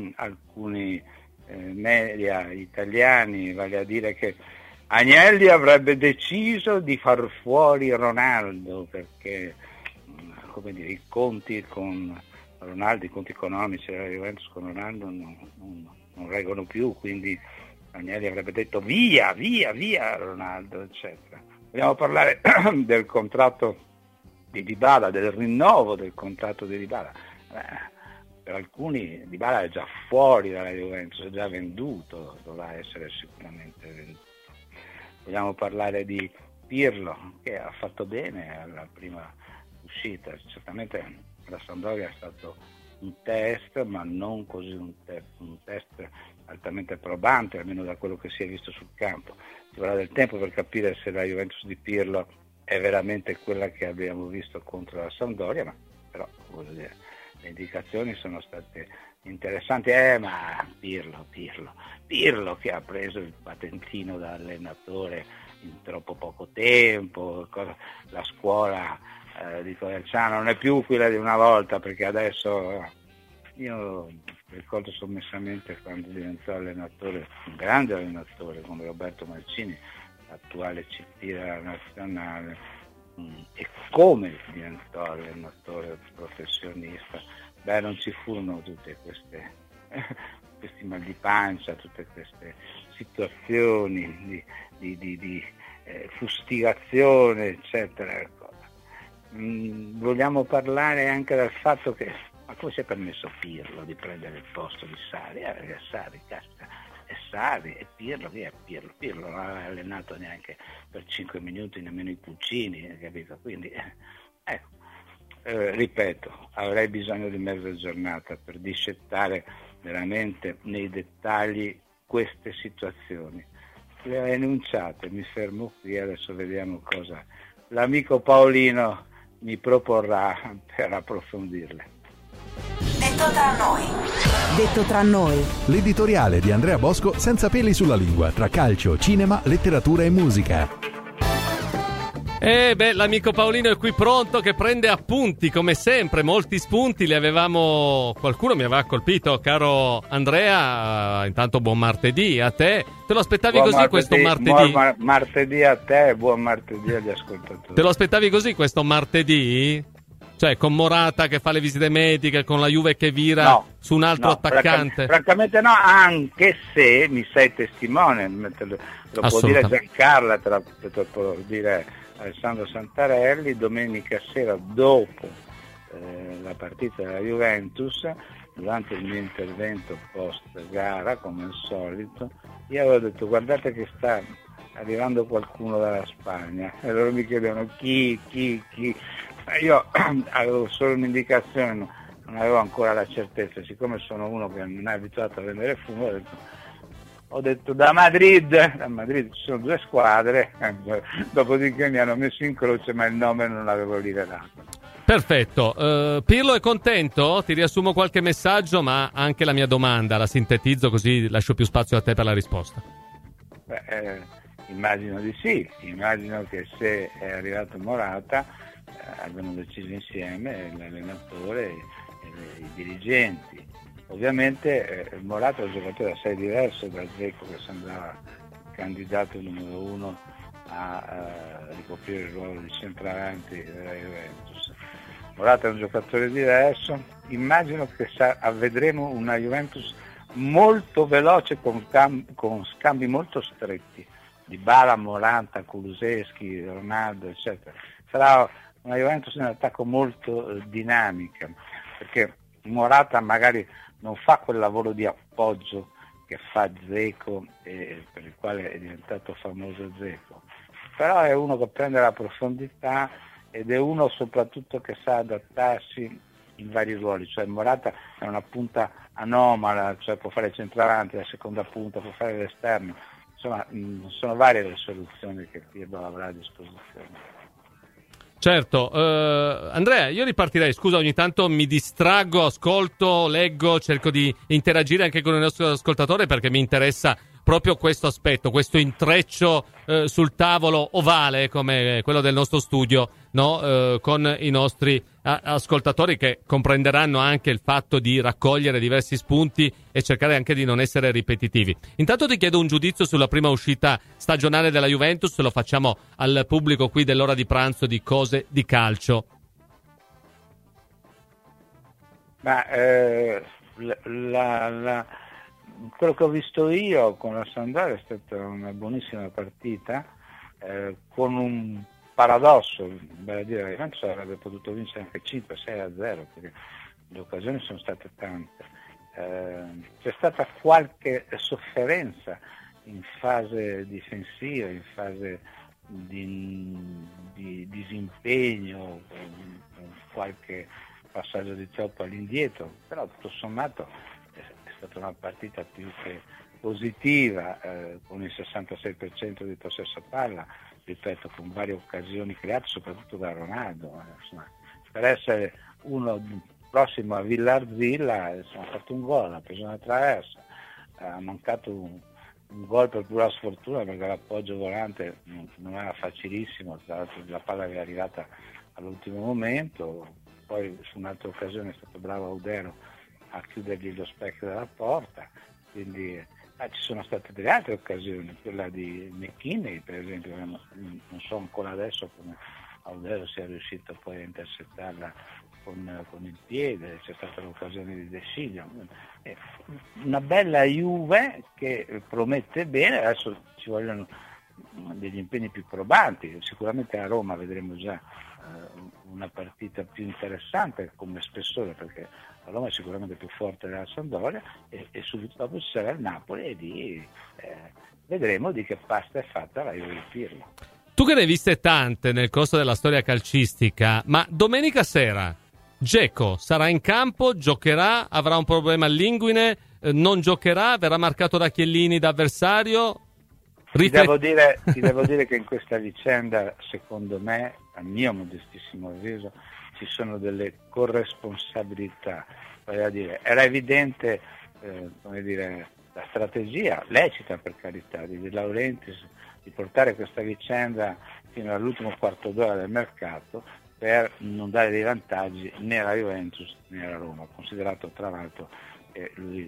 alcuni eh, media italiani, vale a dire che Agnelli avrebbe deciso di far fuori Ronaldo perché, come dire, i conti con Ronaldo, i conti economici della Juventus con Ronaldo non, non, non reggono più, quindi Agnelli avrebbe detto via, via, via Ronaldo, eccetera. Vogliamo parlare del contratto di Dybala, del rinnovo del contratto di Dybala. Eh, per alcuni Dybala è già fuori dalla Juventus, è già venduto, dovrà essere sicuramente venduto. vogliamo parlare di Pirlo, che ha fatto bene alla prima uscita. Certamente la Sampdoria è stato un test, ma non così un test, un test altamente probante, almeno da quello che si è visto sul campo. Ci vorrà del tempo per capire se la Juventus di Pirlo è veramente quella che abbiamo visto contro la Sampdoria, ma però voglio dire, le indicazioni sono state interessanti. Eh, ma Pirlo, Pirlo, Pirlo che ha preso il patentino da allenatore in troppo poco tempo, cosa, la scuola eh, di Coverciano non è più quella di una volta, perché adesso io ricordo sommessamente quando diventò allenatore, un grande allenatore come Roberto Mancini, attuale C T della nazionale, mh, e come diventò allenatore professionista. Beh, non ci furono tutte queste questi mal di pancia, tutte queste situazioni di, di, di, di eh, fustigazione, eccetera. Mm, vogliamo parlare anche del fatto che, ma come si è permesso Pirlo di prendere il posto di Sarri? Eh, perché Sarri, caspita, è Sarri, e Pirlo, chi è Pirlo? Pirlo non aveva allenato neanche per cinque minuti nemmeno i Puccini, capito? Quindi, eh, ecco, eh, ripeto, avrei bisogno di mezza giornata per discettare veramente nei dettagli queste situazioni. Le ho enunciate, mi fermo qui, adesso vediamo cosa l'amico Paolino mi proporrà per approfondirle. Detto tra noi. Detto tra noi. L'editoriale di Andrea Bosco senza peli sulla lingua, tra calcio, cinema, letteratura e musica. Eh beh, l'amico Paolino è qui pronto che prende appunti, come sempre, molti spunti li avevamo, qualcuno mi aveva colpito, caro Andrea, intanto buon martedì a te, te lo aspettavi buon così martedì, questo martedì? Buon martedì a te e buon martedì agli ascoltatori. Te lo aspettavi così questo martedì? Cioè con Morata che fa le visite mediche, con la Juve che vira no, su un altro no, attaccante? Francamente no, anche se mi sei testimone, te lo, lo può dire Giancarla, te lo, te lo può dire Alessandro Santarelli. Domenica sera dopo eh, la partita della Juventus, durante il mio intervento post gara come al solito, io avevo detto guardate che sta arrivando qualcuno dalla Spagna, e loro mi chiedevano chi, chi, chi. Io avevo solo un'indicazione, non avevo ancora la certezza, siccome sono uno che non è abituato a vendere fumo, ho detto, ho detto da Madrid, da Madrid ci sono due squadre, dopodiché mi hanno messo in croce, ma il nome non l'avevo rivelato. Perfetto, uh, Pirlo è contento? Ti riassumo qualche messaggio, ma anche la mia domanda, la sintetizzo così lascio più spazio a te per la risposta. Beh, eh, immagino di sì, immagino che se è arrivato Morata eh, abbiano deciso insieme l'allenatore e, e i dirigenti. Ovviamente eh, Morata è un giocatore assai diverso da Dzeko, che sembrava candidato numero uno a, a ricoprire il ruolo di centravanti della Juventus. Morata è un giocatore diverso, immagino che sa, vedremo una Juventus molto veloce con, cam- con scambi molto stretti, Dybala, Morata, Kulusevski, Ronaldo, eccetera. Sarà una Juventus in attacco molto eh, dinamica, perché Morata magari non fa quel lavoro di appoggio che fa Dzeko, eh, per il quale è diventato famoso Dzeko, però è uno che prende la profondità ed è uno soprattutto che sa adattarsi in vari ruoli, cioè Morata è una punta anomala, cioè può fare il centravanti, la seconda punta, può fare l'esterno, insomma mh, sono varie le soluzioni che Pirlo avrà a disposizione. Certo, uh, Andrea, io ripartirei, scusa, ogni tanto mi distraggo, ascolto, leggo, cerco di interagire anche con il nostro ascoltatore perché mi interessa proprio questo aspetto, questo intreccio uh, sul tavolo ovale come quello del nostro studio, no? Uh, con i nostri a- ascoltatori che comprenderanno anche il fatto di raccogliere diversi spunti e cercare anche di non essere ripetitivi. Intanto ti chiedo un giudizio sulla prima uscita stagionale della Juventus, lo facciamo al pubblico qui dell'ora di pranzo di Cose di Calcio. Ma eh, la, la, quello che ho visto io con la Sampdoria è stata una buonissima partita, eh, con un paradosso, vale a dire, la Juventus avrebbe potuto vincere anche cinque sei a zero perché le occasioni sono state tante. Eh, c'è stata qualche sofferenza in fase difensiva, in fase di, di disimpegno, con, con qualche passaggio di troppo all'indietro, però tutto sommato è, è stata una partita più che positiva, eh, con il sessantasei per cento di possesso palla, ripeto, con varie occasioni create soprattutto da Ronaldo. Eh, insomma, per essere uno prossimo a Villarzilla, ha fatto un gol, ha preso una traversa, ha mancato un, un gol per pura sfortuna perché l'appoggio volante non, non era facilissimo, tra l'altro la palla è arrivata all'ultimo momento, poi su un'altra occasione è stato bravo Audero a chiudergli lo specchio della porta, quindi eh, ci sono state delle altre occasioni, quella di McKinney per esempio, non, non so ancora adesso come Audero sia riuscito poi a intercettarla con, con il piede, c'è stata l'occasione di De Sciglio, eh, una bella Juve che promette bene, adesso ci vogliono degli impegni più probanti, sicuramente a Roma vedremo già eh, una partita più interessante come spessore, perché la Roma è sicuramente più forte della Sampdoria, e, e subito dopo ci sarà il Napoli e lì eh, vedremo di che pasta è fatta la Juve di Pirlo. Tu che ne hai viste tante nel corso della storia calcistica, ma domenica sera Dzeko sarà in campo, giocherà, avrà un problema all'inguine, eh, non giocherà, verrà marcato da Chiellini da avversario? Ti devo, dire, ti devo dire che in questa vicenda, secondo me, a mio modestissimo avviso, ci sono delle corresponsabilità. Voglio dire, era evidente eh, come dire, la strategia, lecita per carità, di De Laurentiis, di portare questa vicenda fino all'ultimo quarto d'ora del mercato per non dare dei vantaggi né alla Juventus né alla Roma, considerato tra l'altro che lui,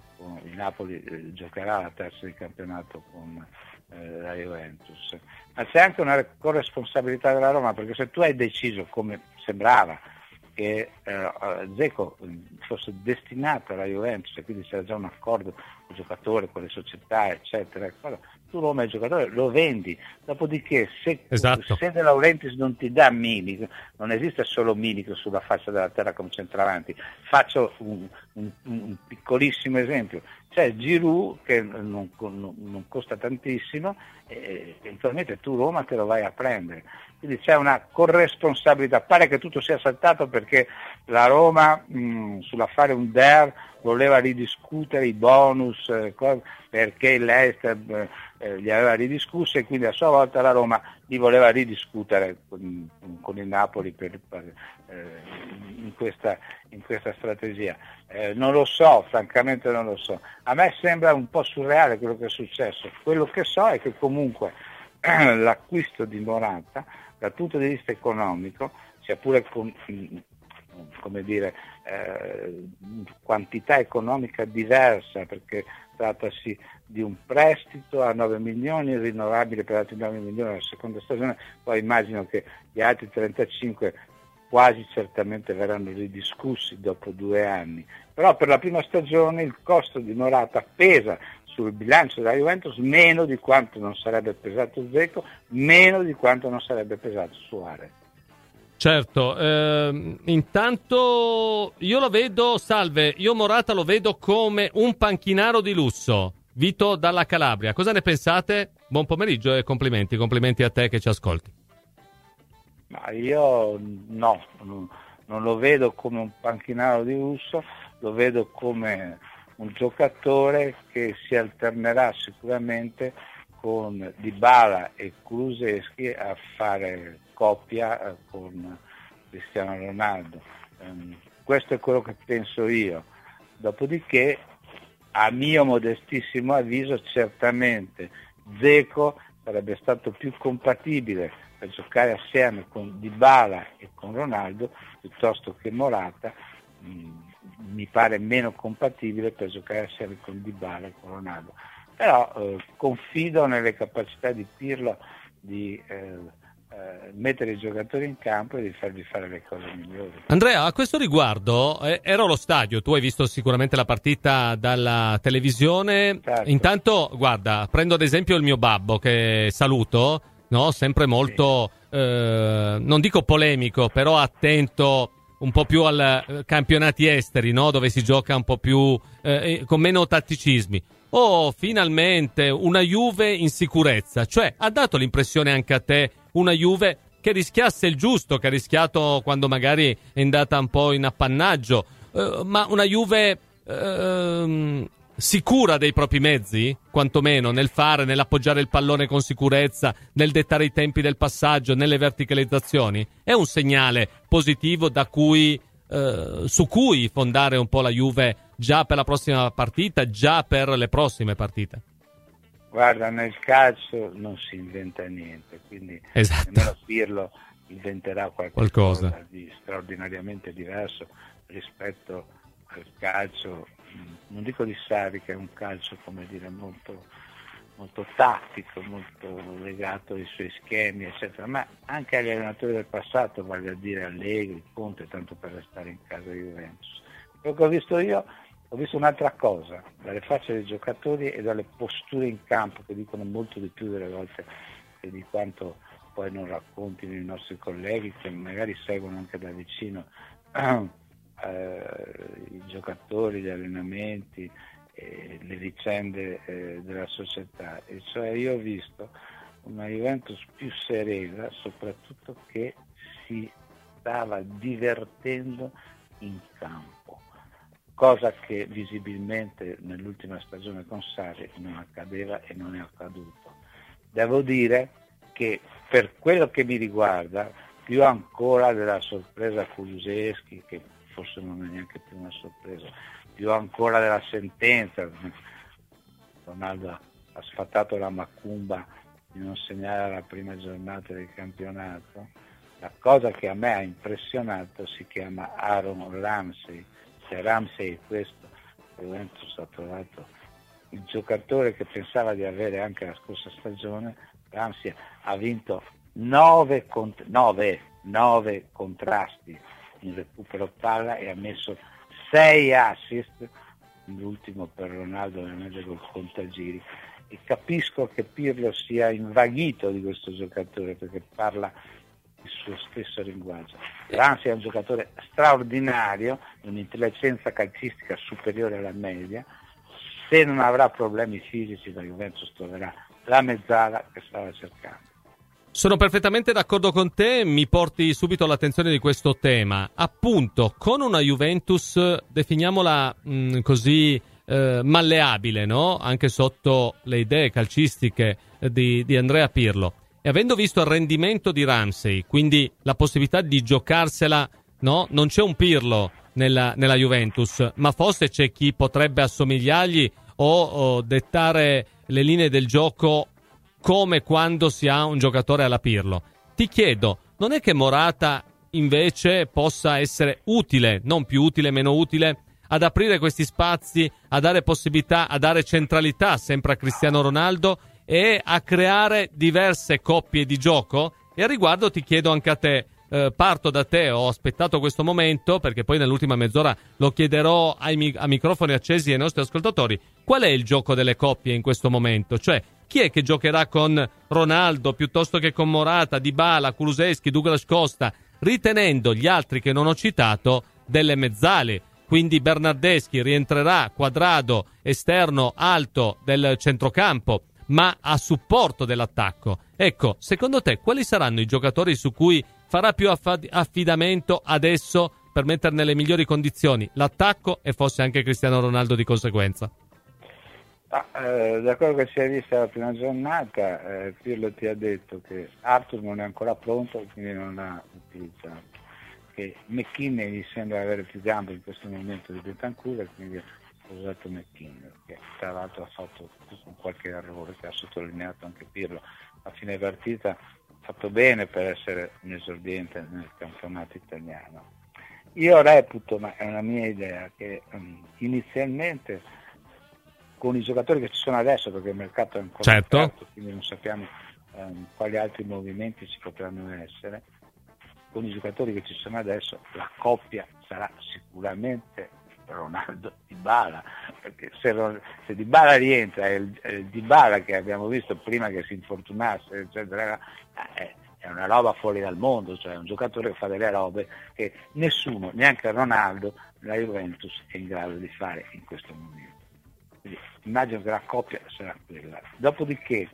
il Napoli, eh, giocherà la terza di campionato con eh, la Juventus. Ma c'è anche una corresponsabilità della Roma, perché se tu hai deciso, come sembrava, che eh, Dzeko fosse destinato alla Juventus e quindi c'era già un accordo con il giocatore, con le società eccetera, tu Roma il giocatore lo vendi, dopodiché se, esatto. se De Laurentiis non ti dà Milik, non esiste solo Milik sulla faccia della terra come centravanti, faccio un, un, un piccolissimo esempio, c'è Giroud che non, non, non costa tantissimo e eventualmente tu Roma te lo vai a prendere, quindi c'è una corresponsabilità. Pare che tutto sia saltato perché la Roma mh, sull'affare Under voleva ridiscutere i bonus eh, perché l'Eister eh, li aveva ridiscussi e quindi a sua volta la Roma li voleva ridiscutere con, con il Napoli per, per, eh, in, questa, in questa strategia. Eh, non lo so, francamente non lo so. A me sembra un po' surreale quello che è successo. Quello che so è che comunque eh, l'acquisto di Morata dal punto di vista economico, sia pure con come dire, eh, quantità economica diversa, perché trattasi di un prestito a nove milioni, rinnovabile per altri nove milioni alla seconda stagione, poi immagino che gli altri trentacinque quasi certamente verranno ridiscussi dopo due anni, però per la prima stagione il costo di Morata pesa sul bilancio della Juventus meno di quanto non sarebbe pesato Dzeko, meno di quanto non sarebbe pesato Suarez. Certo, ehm, intanto io lo vedo, salve, io Morata lo vedo come un panchinaro di lusso. Vito dalla Calabria, cosa ne pensate? Buon pomeriggio e complimenti, complimenti a te che ci ascolti. Ma io no, non lo vedo come un panchinaro di lusso, lo vedo come un giocatore che si alternerà sicuramente con Dybala e Kulusevski a fare coppia con Cristiano Ronaldo. Um, questo è quello che penso io. Dopodiché, a mio modestissimo avviso, certamente Dzeko sarebbe stato più compatibile per giocare assieme con Dybala e con Ronaldo piuttosto che Morata. Um, mi pare meno compatibile per giocare assieme con Dybala e con Ronaldo. Però eh, confido nelle capacità di Pirlo di eh, eh, mettere i giocatori in campo e di fargli fare le cose migliori. Andrea, a questo riguardo, eh, ero allo stadio, tu hai visto sicuramente la partita dalla televisione. Certo. Intanto, guarda, prendo ad esempio il mio babbo che saluto, no? Sempre molto, sì. eh, non dico polemico, però attento un po' più al eh, campionati esteri, no? Dove si gioca un po' più eh, con meno tatticismi. Oh, finalmente una Juve in sicurezza, cioè ha dato l'impressione anche a te una Juve che rischiasse il giusto, che ha rischiato quando magari è andata un po' in appannaggio, eh, ma una Juve eh, sicura dei propri mezzi, quantomeno nel fare, nell'appoggiare il pallone con sicurezza, nel dettare i tempi del passaggio, nelle verticalizzazioni, è un segnale positivo da cui eh, su cui fondare un po' la Juve già per la prossima partita, già per le prossime partite. Guarda, nel calcio non si inventa niente, quindi esatto. nemmeno Pirlo inventerà qualcosa, qualcosa di straordinariamente diverso rispetto al calcio, non dico di Sarri, che è un calcio, come dire, molto, molto tattico, molto legato ai suoi schemi, eccetera, ma anche agli allenatori del passato, vale a dire Allegri, Conte, tanto per restare in casa di Juventus. Quello che ho visto io, ho visto un'altra cosa, dalle facce dei giocatori e dalle posture in campo, che dicono molto di più delle volte e di quanto poi non raccontino i nostri colleghi, che magari seguono anche da vicino eh, i giocatori, gli allenamenti, eh, le vicende eh, della società. E cioè io ho visto una Juventus più serena, soprattutto che si stava divertendo in campo, cosa che visibilmente nell'ultima stagione con Sarri non accadeva e non è accaduto. Devo dire che per quello che mi riguarda, più ancora della sorpresa Kulusevski, che forse non è neanche più una sorpresa, più ancora della sentenza, Ronaldo ha sfatato la macumba di non segnare la prima giornata del campionato, la cosa che a me ha impressionato si chiama Aaron Ramsey. Se Ramsey è questo, Juventus ha trovato il giocatore che pensava di avere anche la scorsa stagione. Ramsey ha vinto nove, cont- nove, nove contrasti in recupero palla e ha messo sei assist, l'ultimo per Ronaldo nel mezzo col contagiri, e capisco che Pirlo sia invaghito di questo giocatore perché parla il suo stesso linguaggio. Ramsey è un giocatore straordinario, un'intelligenza calcistica superiore alla media. Se non avrà problemi fisici, la Juventus troverà la mezzala che stava cercando. Sono perfettamente d'accordo con te, mi porti subito l'attenzione di questo tema. Appunto, con una Juventus, definiamola mh, così eh, malleabile, no? Anche sotto le idee calcistiche di, di Andrea Pirlo. E avendo visto il rendimento di Ramsey, quindi la possibilità di giocarsela, no? Non c'è un Pirlo nella, nella Juventus, ma forse c'è chi potrebbe assomigliargli o, o dettare le linee del gioco come quando si ha un giocatore alla Pirlo. Ti chiedo, non è che Morata invece possa essere utile, non più utile, meno utile, ad aprire questi spazi, a dare possibilità, a dare centralità sempre a Cristiano Ronaldo e a creare diverse coppie di gioco? E a riguardo ti chiedo anche a te, eh, parto da te, ho aspettato questo momento perché poi nell'ultima mezz'ora lo chiederò ai, a microfoni accesi ai nostri ascoltatori, qual è il gioco delle coppie in questo momento? Cioè, chi è che giocherà con Ronaldo piuttosto che con Morata, Dybala, Kulusevski, Douglas Costa, ritenendo gli altri che non ho citato delle mezzali? Quindi Bernardeschi rientrerà quadrado, esterno, alto del centrocampo, ma a supporto dell'attacco. Ecco, secondo te quali saranno i giocatori su cui farà più aff- affidamento adesso per mettere nelle migliori condizioni l'attacco e forse anche Cristiano Ronaldo di conseguenza? Ah, eh, da quello che si è vista la prima giornata, eh, Pirlo ti ha detto che Arthur non è ancora pronto, quindi non l'ha utilizzato, che McKinney gli sembra avere più gambe in questo momento di Bentancur e quindi ha usato McKinney, che tra l'altro ha fatto un qualche errore che ha sottolineato anche Pirlo a fine partita, ha fatto bene per essere un esordiente nel campionato italiano. Io reputo, ma è una mia idea, che um, inizialmente con i giocatori che ci sono adesso, perché il mercato è ancora certo. aperto, quindi non sappiamo um, quali altri movimenti ci potranno essere, con i giocatori che ci sono adesso la coppia sarà sicuramente Ronaldo Dybala, perché se, se Dybala rientra e il, il Dybala che abbiamo visto prima che si infortunasse eccetera, è, è una roba fuori dal mondo, cioè un giocatore che fa delle robe che nessuno, neanche Ronaldo, la Juventus è in grado di fare in questo momento. Quindi immagino che la coppia sarà quella. Dopodiché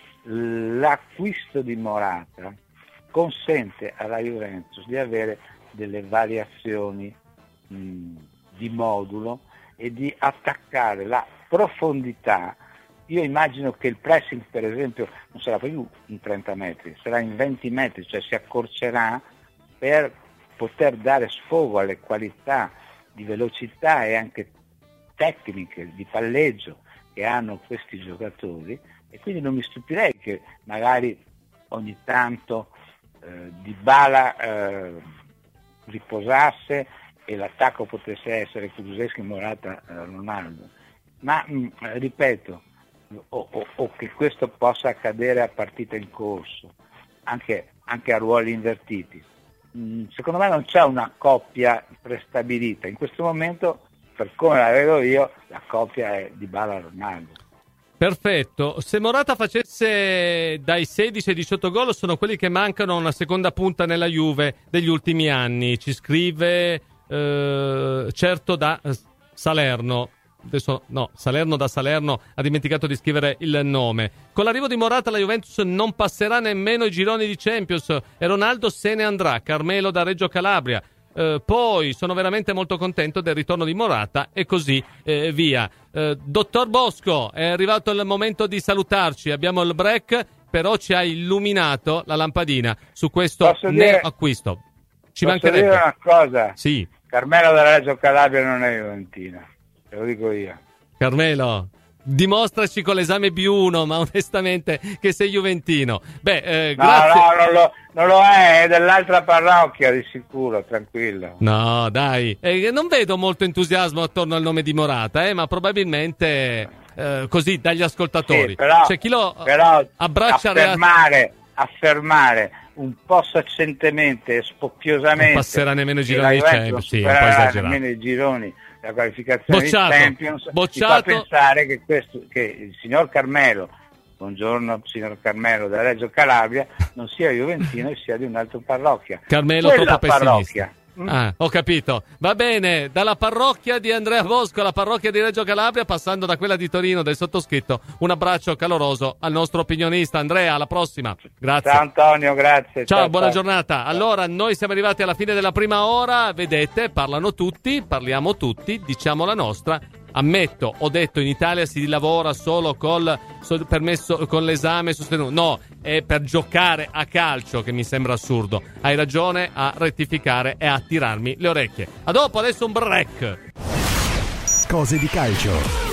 l'acquisto di Morata consente alla Juventus di avere delle variazioni mh, di modulo e di attaccare la profondità. Io immagino che il pressing, per esempio, non sarà più in trenta metri, sarà in venti metri, cioè si accorcerà per poter dare sfogo alle qualità di velocità e anche tecniche di palleggio che hanno questi giocatori, e quindi non mi stupirei che magari ogni tanto eh, Dybala eh, riposasse e l'attacco potesse essere Kulusevski, Morata, eh, Ronaldo, ma mh, ripeto, o, o, o che questo possa accadere a partita in corso, anche, anche a ruoli invertiti. Mh, secondo me non c'è una coppia prestabilita, in questo momento, per come la vedo io, la coppia è Dybala-Ronaldo. Perfetto, se Morata facesse dai sedici ai diciotto gol sono quelli che mancano una seconda punta nella Juve degli ultimi anni, ci scrive eh, certo da Salerno. Adesso no, Salerno da Salerno ha dimenticato di scrivere il nome. Con l'arrivo di Morata la Juventus non passerà nemmeno i gironi di Champions e Ronaldo se ne andrà. Carmelo da Reggio Calabria. Eh, poi sono veramente molto contento del ritorno di Morata e così eh, via. Eh, dottor Bosco, è arrivato il momento di salutarci, abbiamo il break, però ci ha illuminato la lampadina su questo Posso dire, acquisto. Ci posso mancherebbe. dire una cosa? Sì. Carmelo da Reggio Calabria non è Juventina, te lo dico io. Carmelo, dimostraci con l'esame B uno, ma onestamente che sei juventino. Beh, eh, no, grazie. no, non lo, non lo è, è dell'altra parrocchia di sicuro, tranquillo. No, dai, eh, non vedo molto entusiasmo attorno al nome di Morata, eh, ma probabilmente eh, così dagli ascoltatori. Sì, però, cioè, chi lo però abbraccia affermare, reat- affermare un po' saccentemente e spocchiosamente non passerà nemmeno i gironi di Champions, sì, un po' esagerato. Nemmeno i gironi la qualificazione bocciato, di Champions, bocciato. mi fa pensare che, questo, che il signor Carmelo, buongiorno signor Carmelo da Reggio Calabria, non sia juventino e sia di un'altra parrocchia. Carmelo Quella troppo pessimista. parrocchia. Ah, ho capito. Va bene, dalla parrocchia di Andrea Bosco alla parrocchia di Reggio Calabria, passando da quella di Torino del sottoscritto, un abbraccio caloroso al nostro opinionista. Andrea, alla prossima. Grazie. Ciao Antonio, grazie. Ciao, ciao buona ciao. giornata. Allora, noi siamo arrivati alla fine della prima ora, vedete, parlano tutti, parliamo tutti, diciamo la nostra. Ammetto, ho detto in Italia si lavora solo col permesso, con l'esame sostenuto. No, è per giocare a calcio, che mi sembra assurdo. Hai ragione a rettificare e a tirarmi le orecchie. A dopo, adesso un break. Cose di calcio.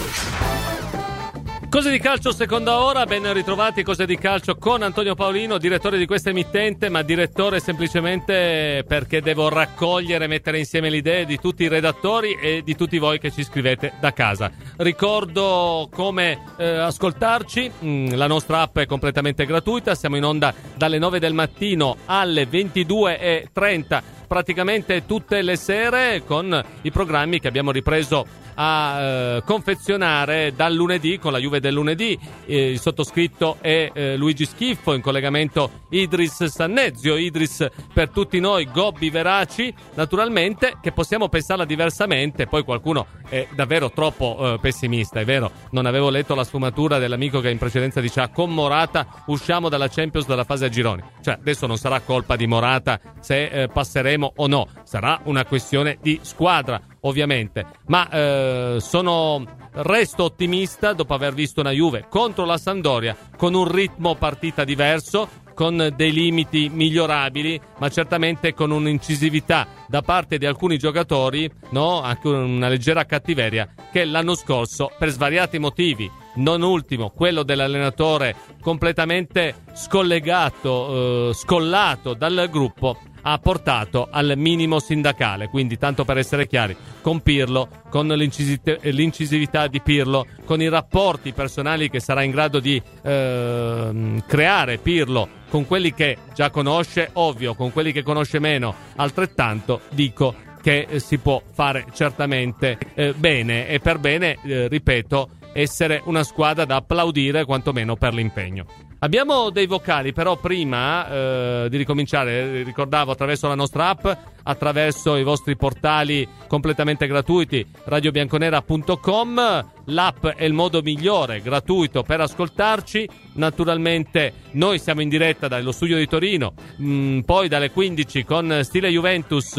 Cose di calcio seconda ora, ben ritrovati. Cose di calcio con Antonio Paolino, direttore di questa emittente, ma direttore semplicemente perché devo raccogliere e mettere insieme le idee di tutti i redattori e di tutti voi che ci scrivete da casa. Ricordo come eh, ascoltarci, mm, la nostra app è completamente gratuita, siamo in onda dalle nove del mattino alle ventidue e trenta praticamente tutte le sere con i programmi che abbiamo ripreso a eh, confezionare dal lunedì con la Juve del lunedì. Eh, il sottoscritto è eh, Luigi Schiffo, in collegamento Idris Sannezio, Idris per tutti noi, Gobbi Veraci, naturalmente, che possiamo pensarla diversamente. Poi qualcuno è davvero troppo eh, pessimista, è vero, non avevo letto la sfumatura dell'amico che in precedenza diceva con Morata usciamo dalla Champions dalla fase a gironi. Cioè adesso non sarà colpa di Morata se eh, passeremo o no, sarà una questione di squadra ovviamente, ma eh, sono resto ottimista dopo aver visto una Juve contro la Sampdoria con un ritmo partita diverso, con dei limiti migliorabili, ma certamente con un'incisività da parte di alcuni giocatori, no? Anche una leggera cattiveria che l'anno scorso, per svariati motivi, non ultimo quello dell'allenatore completamente scollegato, eh, scollato dal gruppo, ha portato al minimo sindacale. Quindi, tanto per essere chiari, con Pirlo, con l'incisività di Pirlo, con i rapporti personali che sarà in grado di eh, creare Pirlo con quelli che già conosce, ovvio, con quelli che conosce meno, altrettanto, dico che eh, si può fare certamente eh, bene, e per bene, eh, ripeto, essere una squadra da applaudire quantomeno per l'impegno. Abbiamo dei vocali, però prima eh, di ricominciare, ricordavo attraverso la nostra app, attraverso i vostri portali completamente gratuiti, radio bianconera punto com. L'app è il modo migliore, gratuito, per ascoltarci. Naturalmente noi siamo in diretta dallo studio di Torino, mh, poi dalle quindici con Stile Juventus,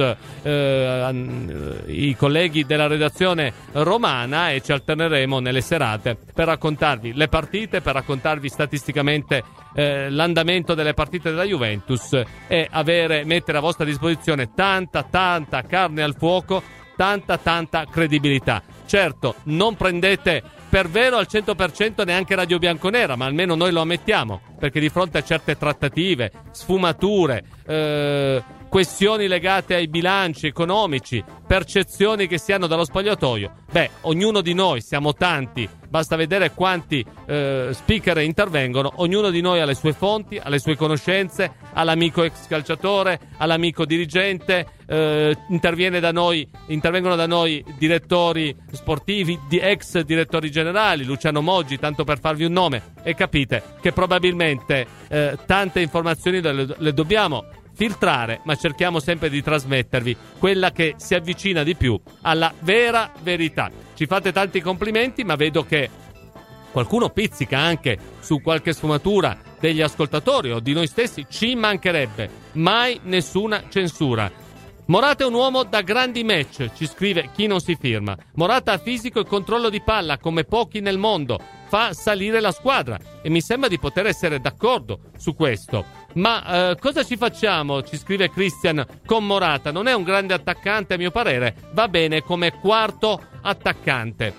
eh, i colleghi della redazione romana, e ci alterneremo nelle serate per raccontarvi le partite, per raccontarvi statisticamente eh, l'andamento delle partite della Juventus e avere, mettere a vostra disposizione tanta tanta carne al fuoco, tanta tanta credibilità. Certo, non prendete per vero al cento per cento neanche Radio Bianconera, ma almeno noi lo ammettiamo, perché di fronte a certe trattative, sfumature, eh, questioni legate ai bilanci economici, percezioni che si hanno dallo spogliatoio, beh, ognuno di noi, siamo tanti, basta vedere quanti eh, speaker intervengono, ognuno di noi ha le sue fonti, ha le sue conoscenze, ha l'amico ex calciatore, ha l'amico dirigente, eh, interviene da noi, intervengono da noi direttori sportivi, di ex direttori generali, Luciano Moggi, tanto per farvi un nome, e capite che probabilmente eh, tante informazioni le, le dobbiamo filtrare, ma cerchiamo sempre di trasmettervi quella che si avvicina di più alla vera verità. Ci fate tanti complimenti, ma vedo che qualcuno pizzica anche su qualche sfumatura degli ascoltatori o di noi stessi, ci mancherebbe, mai nessuna censura. Morata è un uomo da grandi match, ci scrive chi non si firma. Morata ha fisico e controllo di palla come pochi nel mondo, fa salire la squadra, e mi sembra di poter essere d'accordo su questo. Ma eh, cosa ci facciamo, ci scrive Christian, con Morata? Non è un grande attaccante a mio parere, va bene come quarto attaccante.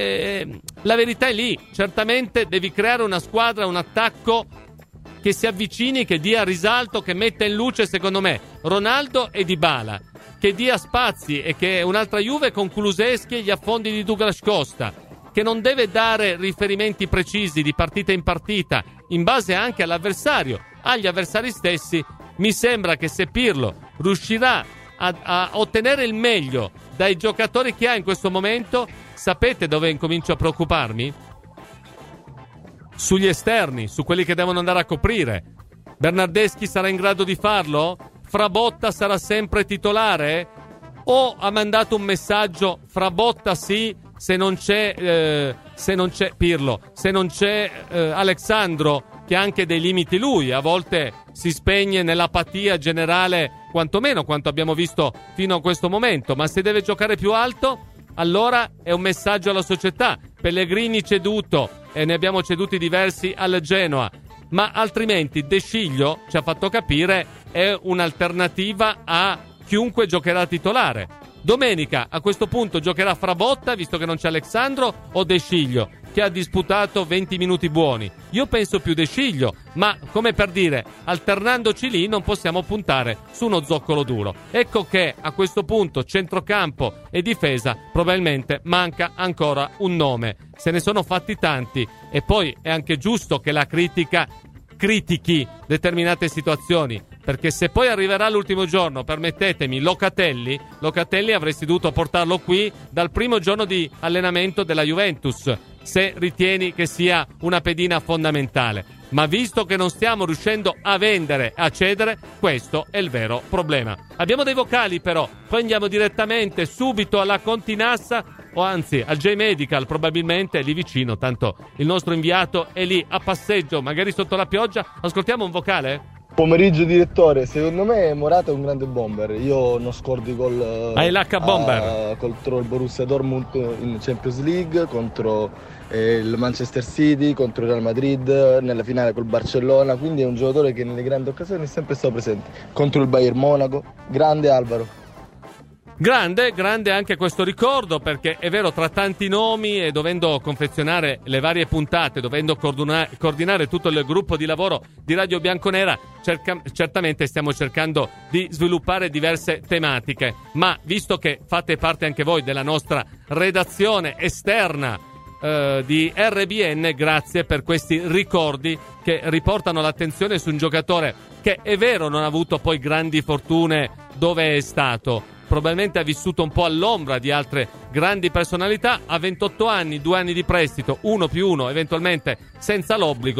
Eh, la verità è lì, certamente devi creare una squadra, un attacco che si avvicini, che dia risalto, che metta in luce, secondo me, Ronaldo e Dybala, che dia spazi, e che un'altra Juve con Kulusevski e gli affondi di Douglas Costa, che non deve dare riferimenti precisi di partita in partita, in base anche all'avversario, agli avversari stessi. Mi sembra che se Pirlo riuscirà a, a ottenere il meglio dai giocatori che ha in questo momento, sapete dove incomincio a preoccuparmi? Sugli esterni, su quelli che devono andare a coprire. Bernardeschi sarà in grado di farlo? Frabotta sarà sempre titolare? O ha mandato un messaggio: Frabotta sì, se non c'è eh, se non c'è Pirlo, se non c'è eh, Alexandro, che ha anche dei limiti lui, a volte si spegne nell'apatia generale, quantomeno quanto abbiamo visto fino a questo momento, ma se deve giocare più alto, allora è un messaggio alla società. Pellegrini ceduto, e ne abbiamo ceduti diversi al Genoa, ma altrimenti De Sciglio, ci ha fatto capire, è un'alternativa a chiunque giocherà titolare. Domenica a questo punto giocherà Frabotta, visto che non c'è Alexandro, o De Sciglio, che ha disputato venti minuti buoni. Io penso più De Sciglio, ma come per dire, alternandoci lì non possiamo puntare su uno zoccolo duro. Ecco che a questo punto centrocampo e difesa probabilmente manca ancora un nome. Se ne sono fatti tanti, e poi è anche giusto che la critica critichi determinate situazioni, perché se poi arriverà l'ultimo giorno, permettetemi, Locatelli, Locatelli avresti dovuto portarlo qui dal primo giorno di allenamento della Juventus, se ritieni che sia una pedina fondamentale. Ma visto che non stiamo riuscendo a vendere, a cedere, questo è il vero problema. Abbiamo dei vocali però, poi andiamo direttamente subito alla Continassa, o anzi al J-Medical, probabilmente è lì vicino, tanto il nostro inviato è lì a passeggio, magari sotto la pioggia. Ascoltiamo un vocale? Pomeriggio direttore, secondo me Morata è un grande bomber. Io non scordi gol ah, l'H bomber uh, contro il Borussia Dortmund in Champions League, contro eh, il Manchester City, contro il Real Madrid, nella finale col Barcellona, quindi è un giocatore che nelle grandi occasioni è sempre stato presente. Contro il Bayern Monaco, grande Alvaro. Grande, grande anche questo ricordo, perché è vero, tra tanti nomi e dovendo confezionare le varie puntate, dovendo coordinare, coordinare tutto il gruppo di lavoro di Radio Bianconera, cerca, certamente stiamo cercando di sviluppare diverse tematiche, ma visto che fate parte anche voi della nostra redazione esterna eh, di R B N, grazie per questi ricordi che riportano l'attenzione su un giocatore che è vero non ha avuto poi grandi fortune dove è stato, probabilmente ha vissuto un po' all'ombra di altre grandi personalità. A ventotto anni, due anni di prestito, uno più uno, eventualmente senza l'obbligo,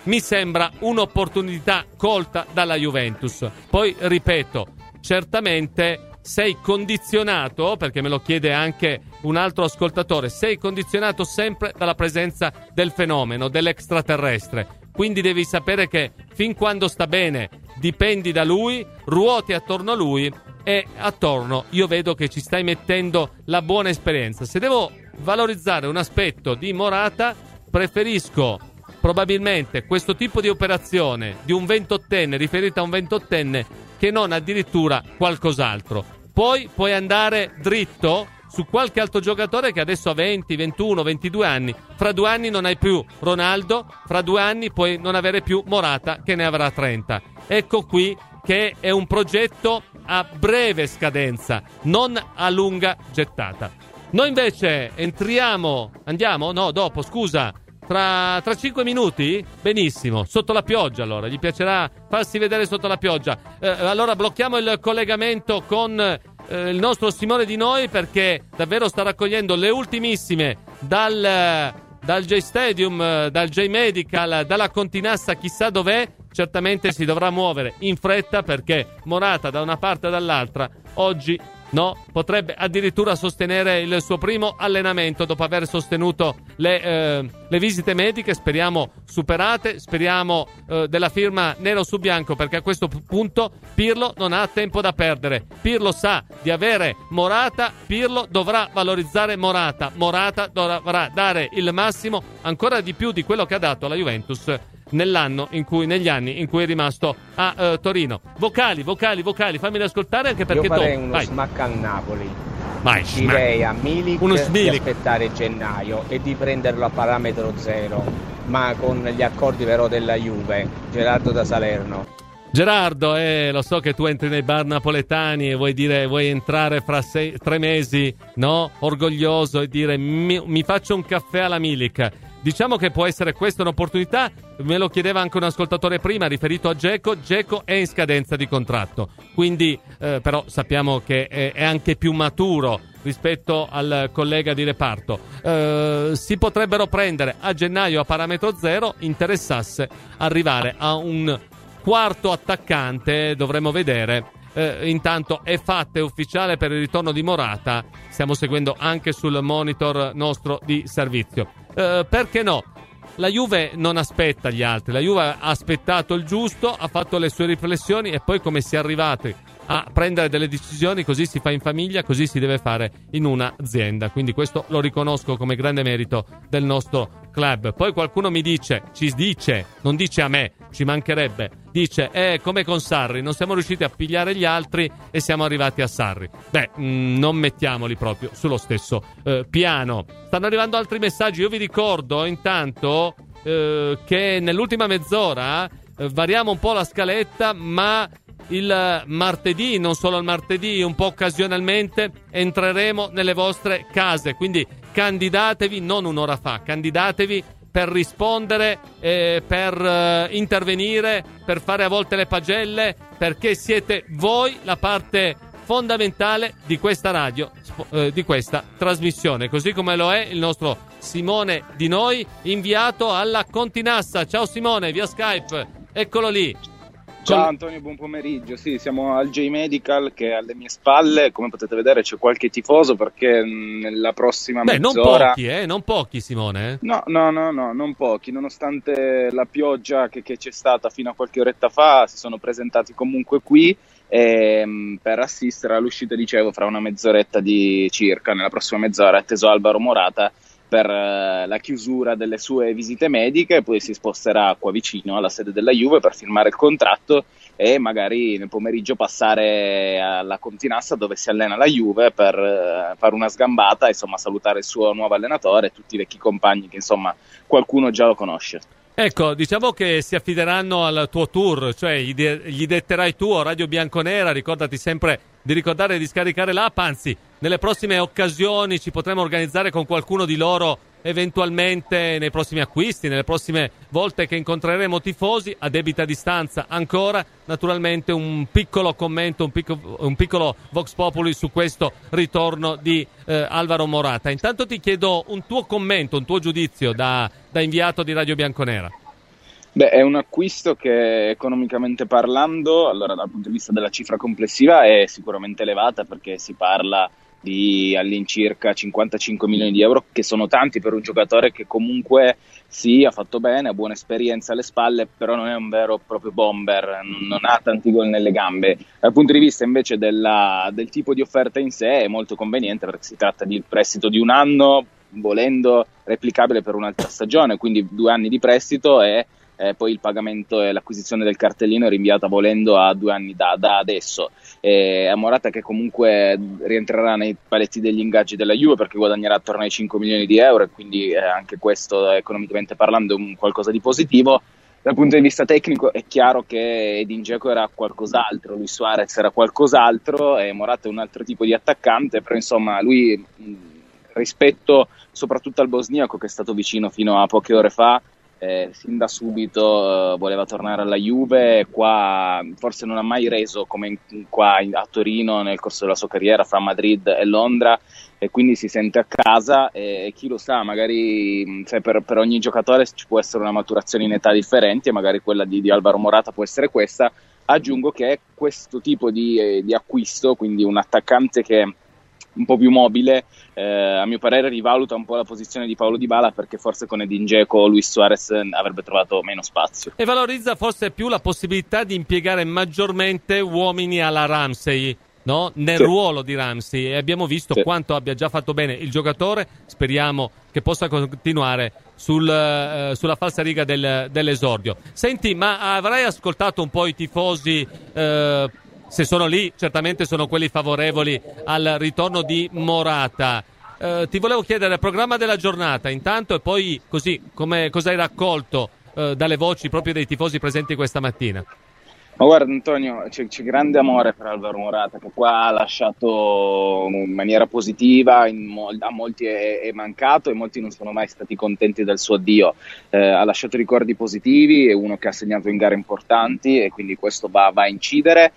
mi sembra un'opportunità colta dalla Juventus. Poi ripeto, certamente sei condizionato, perché me lo chiede anche un altro ascoltatore, sei condizionato sempre dalla presenza del fenomeno, dell'extraterrestre. Quindi devi sapere che fin quando sta bene dipendi da lui, ruoti attorno a lui e attorno io vedo che ci stai mettendo la buona esperienza. Se devo valorizzare un aspetto di Morata, preferisco probabilmente questo tipo di operazione di un ventottenne, riferita a un ventottenne, che non addirittura qualcos'altro. Poi puoi andare dritto su qualche altro giocatore che adesso ha venti, ventuno, ventidue anni. Fra due anni non hai più Ronaldo, fra due anni puoi non avere più Morata che ne avrà trenta. Ecco qui che è un progetto a breve scadenza, non a lunga gettata. Noi invece entriamo, andiamo? No, dopo, scusa. Tra, tra cinque minuti? Benissimo, sotto la pioggia allora, gli piacerà farsi vedere sotto la pioggia. Eh, allora blocchiamo il collegamento con eh, il nostro Simone Di Noi, perché davvero sta raccogliendo le ultimissime dal, dal J Stadium, dal J Medical, dalla Continassa, chissà dov'è. Certamente si dovrà muovere in fretta, perché Morata da una parte e dall'altra oggi no, potrebbe addirittura sostenere il suo primo allenamento dopo aver sostenuto le, eh, le visite mediche, speriamo superate, speriamo eh, della firma nero su bianco, perché a questo punto Pirlo non ha tempo da perdere. Pirlo sa di avere Morata, Pirlo dovrà valorizzare Morata, Morata dovrà dare il massimo, ancora di più di quello che ha dato alla Juventus nell'anno in cui, negli anni in cui è rimasto a uh, Torino. Vocali, vocali, vocali, fammeli ascoltare, anche perché io farei to- uno vai. smack al Napoli. Vai, direi a Milik uno di Milik. aspettare gennaio e di prenderlo a parametro zero, ma con gli accordi però della Juve. Gerardo da Salerno. Gerardo, eh, lo so che tu entri nei bar napoletani e vuoi dire, vuoi entrare fra sei, tre mesi, no? Orgoglioso, e dire mi, mi faccio un caffè alla Milik. Diciamo che può essere questa un'opportunità. Me lo chiedeva anche un ascoltatore prima riferito a Dzeko. Dzeko è in scadenza di contratto, quindi eh, però sappiamo che è, è anche più maturo rispetto al collega di reparto. Eh, si potrebbero prendere a gennaio a parametro zero, interessasse arrivare a un quarto attaccante, dovremo vedere. Eh, intanto è fatta, è ufficiale per il ritorno di Morata, stiamo seguendo anche sul monitor nostro di servizio. Eh, perché no? La Juve non aspetta gli altri, la Juve ha aspettato il giusto, ha fatto le sue riflessioni e poi come si è arrivati a prendere delle decisioni, così si fa in famiglia, così si deve fare in un'azienda. Quindi questo lo riconosco come grande merito del nostro club. Poi qualcuno mi dice, ci dice, non dice a me, ci mancherebbe, dice, eh, come con Sarri, non siamo riusciti a pigliare gli altri e siamo arrivati a Sarri. Beh, mh, non mettiamoli proprio sullo stesso eh, piano. Stanno arrivando altri messaggi, io vi ricordo intanto eh, che nell'ultima mezz'ora eh, variamo un po' la scaletta, ma il martedì, non solo il martedì, un po' occasionalmente entreremo nelle vostre case, quindi candidatevi, non un'ora fa, candidatevi per rispondere, eh, per eh, intervenire, per fare a volte le pagelle, perché siete voi la parte fondamentale di questa radio, eh, di questa trasmissione, così come lo è il nostro Simone Di Noi, inviato alla Continassa. Ciao Simone, via Skype, eccolo lì. Ciao Antonio, buon pomeriggio. Sì, siamo al J Medical che è alle mie spalle. Come potete vedere c'è qualche tifoso perché nella prossima Beh, mezz'ora... non pochi, eh? Non pochi, Simone? No, no, no, no, non pochi. Nonostante la pioggia che, che c'è stata fino a qualche oretta fa, si sono presentati comunque qui e, per assistere all'uscita, dicevo, fra una mezz'oretta di circa. Nella prossima mezz'ora è atteso Alvaro Morata per uh, la chiusura delle sue visite mediche, poi si sposterà qua vicino alla sede della Juve per firmare il contratto e magari nel pomeriggio passare alla Continassa dove si allena la Juve per uh, fare una sgambata, insomma salutare il suo nuovo allenatore e tutti i vecchi compagni che insomma qualcuno già lo conosce. Ecco, diciamo che si affideranno al tuo tour, cioè gli, de- gli detterai tu a Radio Bianconera, ricordati sempre di ricordare di scaricare l'app, anzi nelle prossime occasioni ci potremo organizzare con qualcuno di loro eventualmente nei prossimi acquisti, nelle prossime volte che incontreremo tifosi a debita distanza ancora, naturalmente un piccolo commento, un, picco, un piccolo Vox Populi su questo ritorno di eh, Alvaro Morata. Intanto ti chiedo un tuo commento, un tuo giudizio da, da inviato di Radio Bianconera. Beh, è un acquisto che economicamente parlando, allora dal punto di vista della cifra complessiva è sicuramente elevata, perché si parla di all'incirca cinquantacinque milioni di euro, che sono tanti per un giocatore che comunque sì, ha fatto bene, ha buona esperienza alle spalle, però non è un vero e proprio bomber, non ha tanti gol nelle gambe. Dal punto di vista invece della, del tipo di offerta in sé è molto conveniente, perché si tratta di prestito di un anno, volendo replicabile per un'altra stagione, quindi due anni di prestito e eh, poi il pagamento e l'acquisizione del cartellino è rinviata volendo a due anni da, da adesso. E a Morata, che comunque rientrerà nei paletti degli ingaggi della Juve, perché guadagnerà attorno ai cinque milioni di euro, e quindi eh, anche questo economicamente parlando è un qualcosa di positivo. Dal punto di vista tecnico è chiaro che Edin Dzeko era qualcos'altro, Luis Suarez era qualcos'altro e Morata è un altro tipo di attaccante, però insomma lui mh, rispetto soprattutto al bosniaco, che è stato vicino fino a poche ore fa, Eh, sin da subito eh, voleva tornare alla Juve. Qua forse non ha mai reso come in, qua in, a Torino nel corso della sua carriera fra Madrid e Londra, e quindi si sente a casa e, e chi lo sa, magari cioè, per, per ogni giocatore ci può essere una maturazione in età differenti e magari quella di, di Alvaro Morata può essere questa. Aggiungo che questo tipo di, eh, di acquisto, quindi un attaccante che un po' più mobile, eh, a mio parere rivaluta un po' la posizione di Paulo Dybala, perché forse con Edin Dzeko Luis Suarez avrebbe trovato meno spazio. E valorizza forse più la possibilità di impiegare maggiormente uomini alla Ramsey, no? Nel sì. ruolo di Ramsey, e abbiamo visto sì. quanto abbia già fatto bene il giocatore. Speriamo che possa continuare sul, uh, sulla falsariga del, dell'esordio. Senti, ma avrai ascoltato un po' i tifosi? Uh, Se sono lì, certamente sono quelli favorevoli al ritorno di Morata. Eh, ti volevo chiedere il programma della giornata intanto, e poi così come cosa hai raccolto eh, dalle voci proprio dei tifosi presenti questa mattina. Ma guarda Antonio, c'è, c'è grande amore per Alvaro Morata, che qua ha lasciato in maniera positiva, in mol- a molti è, è mancato e molti non sono mai stati contenti del suo addio. Eh, ha lasciato ricordi positivi, è uno che ha segnato in gare importanti e quindi questo va, va a incidere,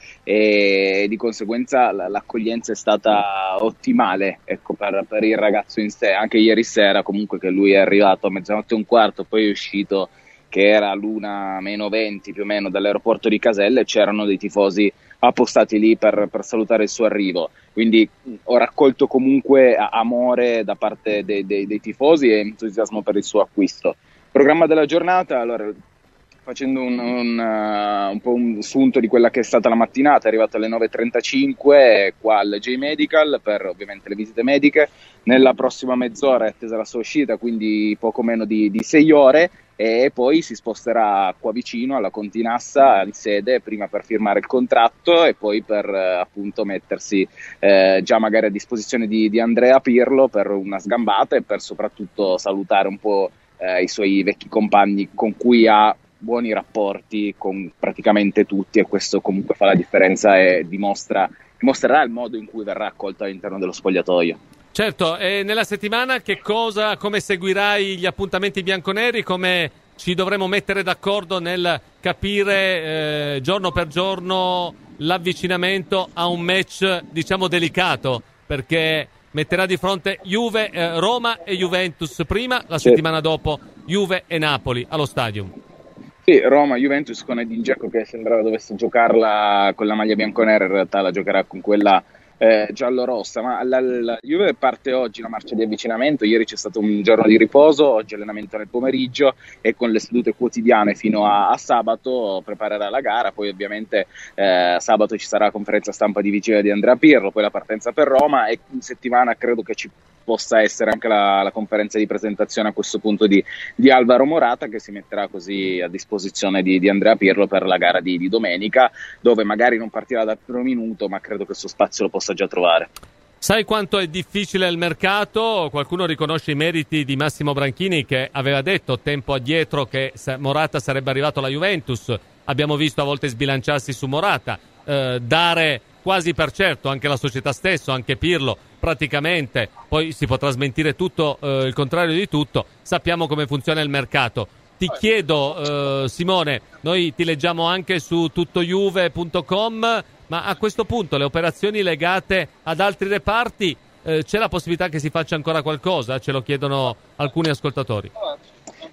e di conseguenza l'accoglienza è stata ottimale, ecco, per, per il ragazzo in sé. Anche ieri sera comunque, che lui è arrivato a mezzanotte e un quarto, poi è uscito che era l'una meno venti più o meno dall'aeroporto di Caselle, c'erano dei tifosi appostati lì per, per salutare il suo arrivo, quindi ho raccolto comunque amore da parte dei, dei, dei tifosi e entusiasmo per il suo acquisto. Programma della giornata, allora, facendo un, un, uh, un po' un sunto di quella che è stata la mattinata, è arrivato alle nove e trentacinque qua al J-Medical per ovviamente le visite mediche. Nella prossima mezz'ora è attesa la sua uscita, quindi poco meno di, di sei ore, e poi si sposterà qua vicino alla Continassa in sede, prima per firmare il contratto e poi per eh, appunto mettersi eh, già magari a disposizione di, di Andrea Pirlo per una sgambata e per soprattutto salutare un po' eh, i suoi vecchi compagni con cui ha buoni rapporti con praticamente tutti, e questo comunque fa la differenza e dimostra, dimostrerà il modo in cui verrà accolto all'interno dello spogliatoio. Certo, e nella settimana che cosa, come seguirai gli appuntamenti bianconeri, come ci dovremo mettere d'accordo nel capire eh, giorno per giorno l'avvicinamento a un match diciamo delicato, perché metterà di fronte Juve, eh, Roma e Juventus prima, la settimana sì. dopo Juve e Napoli allo Stadium. Sì, Roma, Juventus con Edin Dzeko che sembrava dovesse giocarla con la maglia bianconera, in realtà la giocherà con quella Eh, giallo-rossa, ma la, la Juve parte oggi la marcia di avvicinamento. Ieri c'è stato un giorno di riposo, oggi allenamento nel pomeriggio e con le sedute quotidiane fino a, a sabato preparerà la gara. Poi ovviamente eh, sabato ci sarà la conferenza stampa di vigilia di Andrea Pirlo, poi la partenza per Roma, e in settimana credo che ci possa essere anche la, la conferenza di presentazione a questo punto di, di Alvaro Morata, che si metterà così a disposizione di, di Andrea Pirlo per la gara di, di domenica, dove magari non partirà dal primo minuto, ma credo che il suo spazio lo possa già trovare. Sai quanto è difficile il mercato? Qualcuno riconosce i meriti di Massimo Branchini, che aveva detto tempo addietro che Morata sarebbe arrivato alla Juventus. Abbiamo visto a volte sbilanciarsi su Morata, eh, dare quasi per certo anche la società stesso, anche Pirlo praticamente, poi si potrà smentire tutto, eh, il contrario di tutto. Sappiamo come funziona il mercato. Ti chiedo, eh, Simone, noi ti leggiamo anche su tuttojuve punto com, ma a questo punto le operazioni legate ad altri reparti, eh, c'è la possibilità che si faccia ancora qualcosa? Ce lo chiedono alcuni ascoltatori.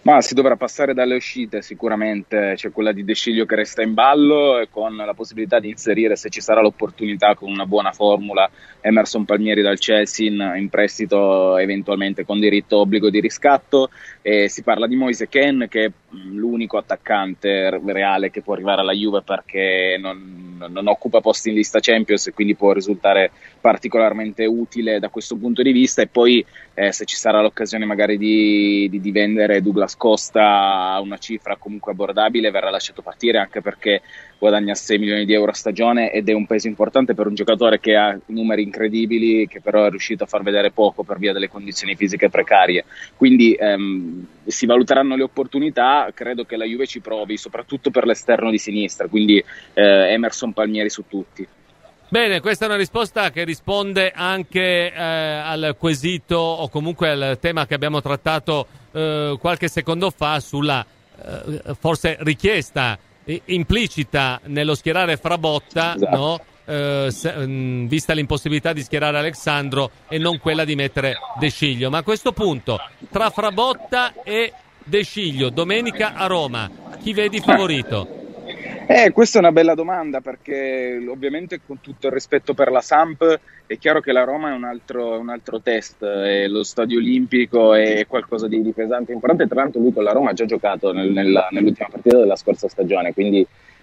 Ma si dovrà passare dalle uscite sicuramente, c'è quella di De Sciglio che resta in ballo e con la possibilità di inserire, se ci sarà l'opportunità, con una buona formula, Emerson Palmieri dal Chelsea in, in prestito, eventualmente con diritto obbligo di riscatto. E si parla di Moise Kean, che è l'unico attaccante reale che può arrivare alla Juve perché non, non occupa posti in lista Champions e quindi può risultare particolarmente utile da questo punto di vista. E poi eh, se ci sarà l'occasione magari di, di, di vendere Douglas Costa a una cifra comunque abbordabile, verrà lasciato partire, anche perché guadagna sei milioni di euro a stagione ed è un peso importante per un giocatore che ha numeri incredibili, che però è riuscito a far vedere poco per via delle condizioni fisiche precarie. Quindi ehm, si valuteranno le opportunità, credo che la Juve ci provi soprattutto per l'esterno di sinistra, quindi eh, Emerson Palmieri su tutti. Bene, questa è una risposta che risponde anche eh, al quesito o comunque al tema che abbiamo trattato eh, qualche secondo fa sulla eh, forse richiesta eh, implicita nello schierare Frabotta, esatto. no? eh, se, mh, vista l'impossibilità di schierare Alexandro e non quella di mettere De Sciglio. Ma a questo punto, tra Frabotta e De Sciglio, domenica a Roma, chi vedi favorito? Eh, questa è una bella domanda, perché ovviamente, con tutto il rispetto per la Samp, è chiaro che la Roma è un altro, un altro test, e lo stadio olimpico è qualcosa di, di pesante e importante. Tra l'altro lui con la Roma ha già giocato nel, nella, nell'ultima partita della scorsa stagione, quindi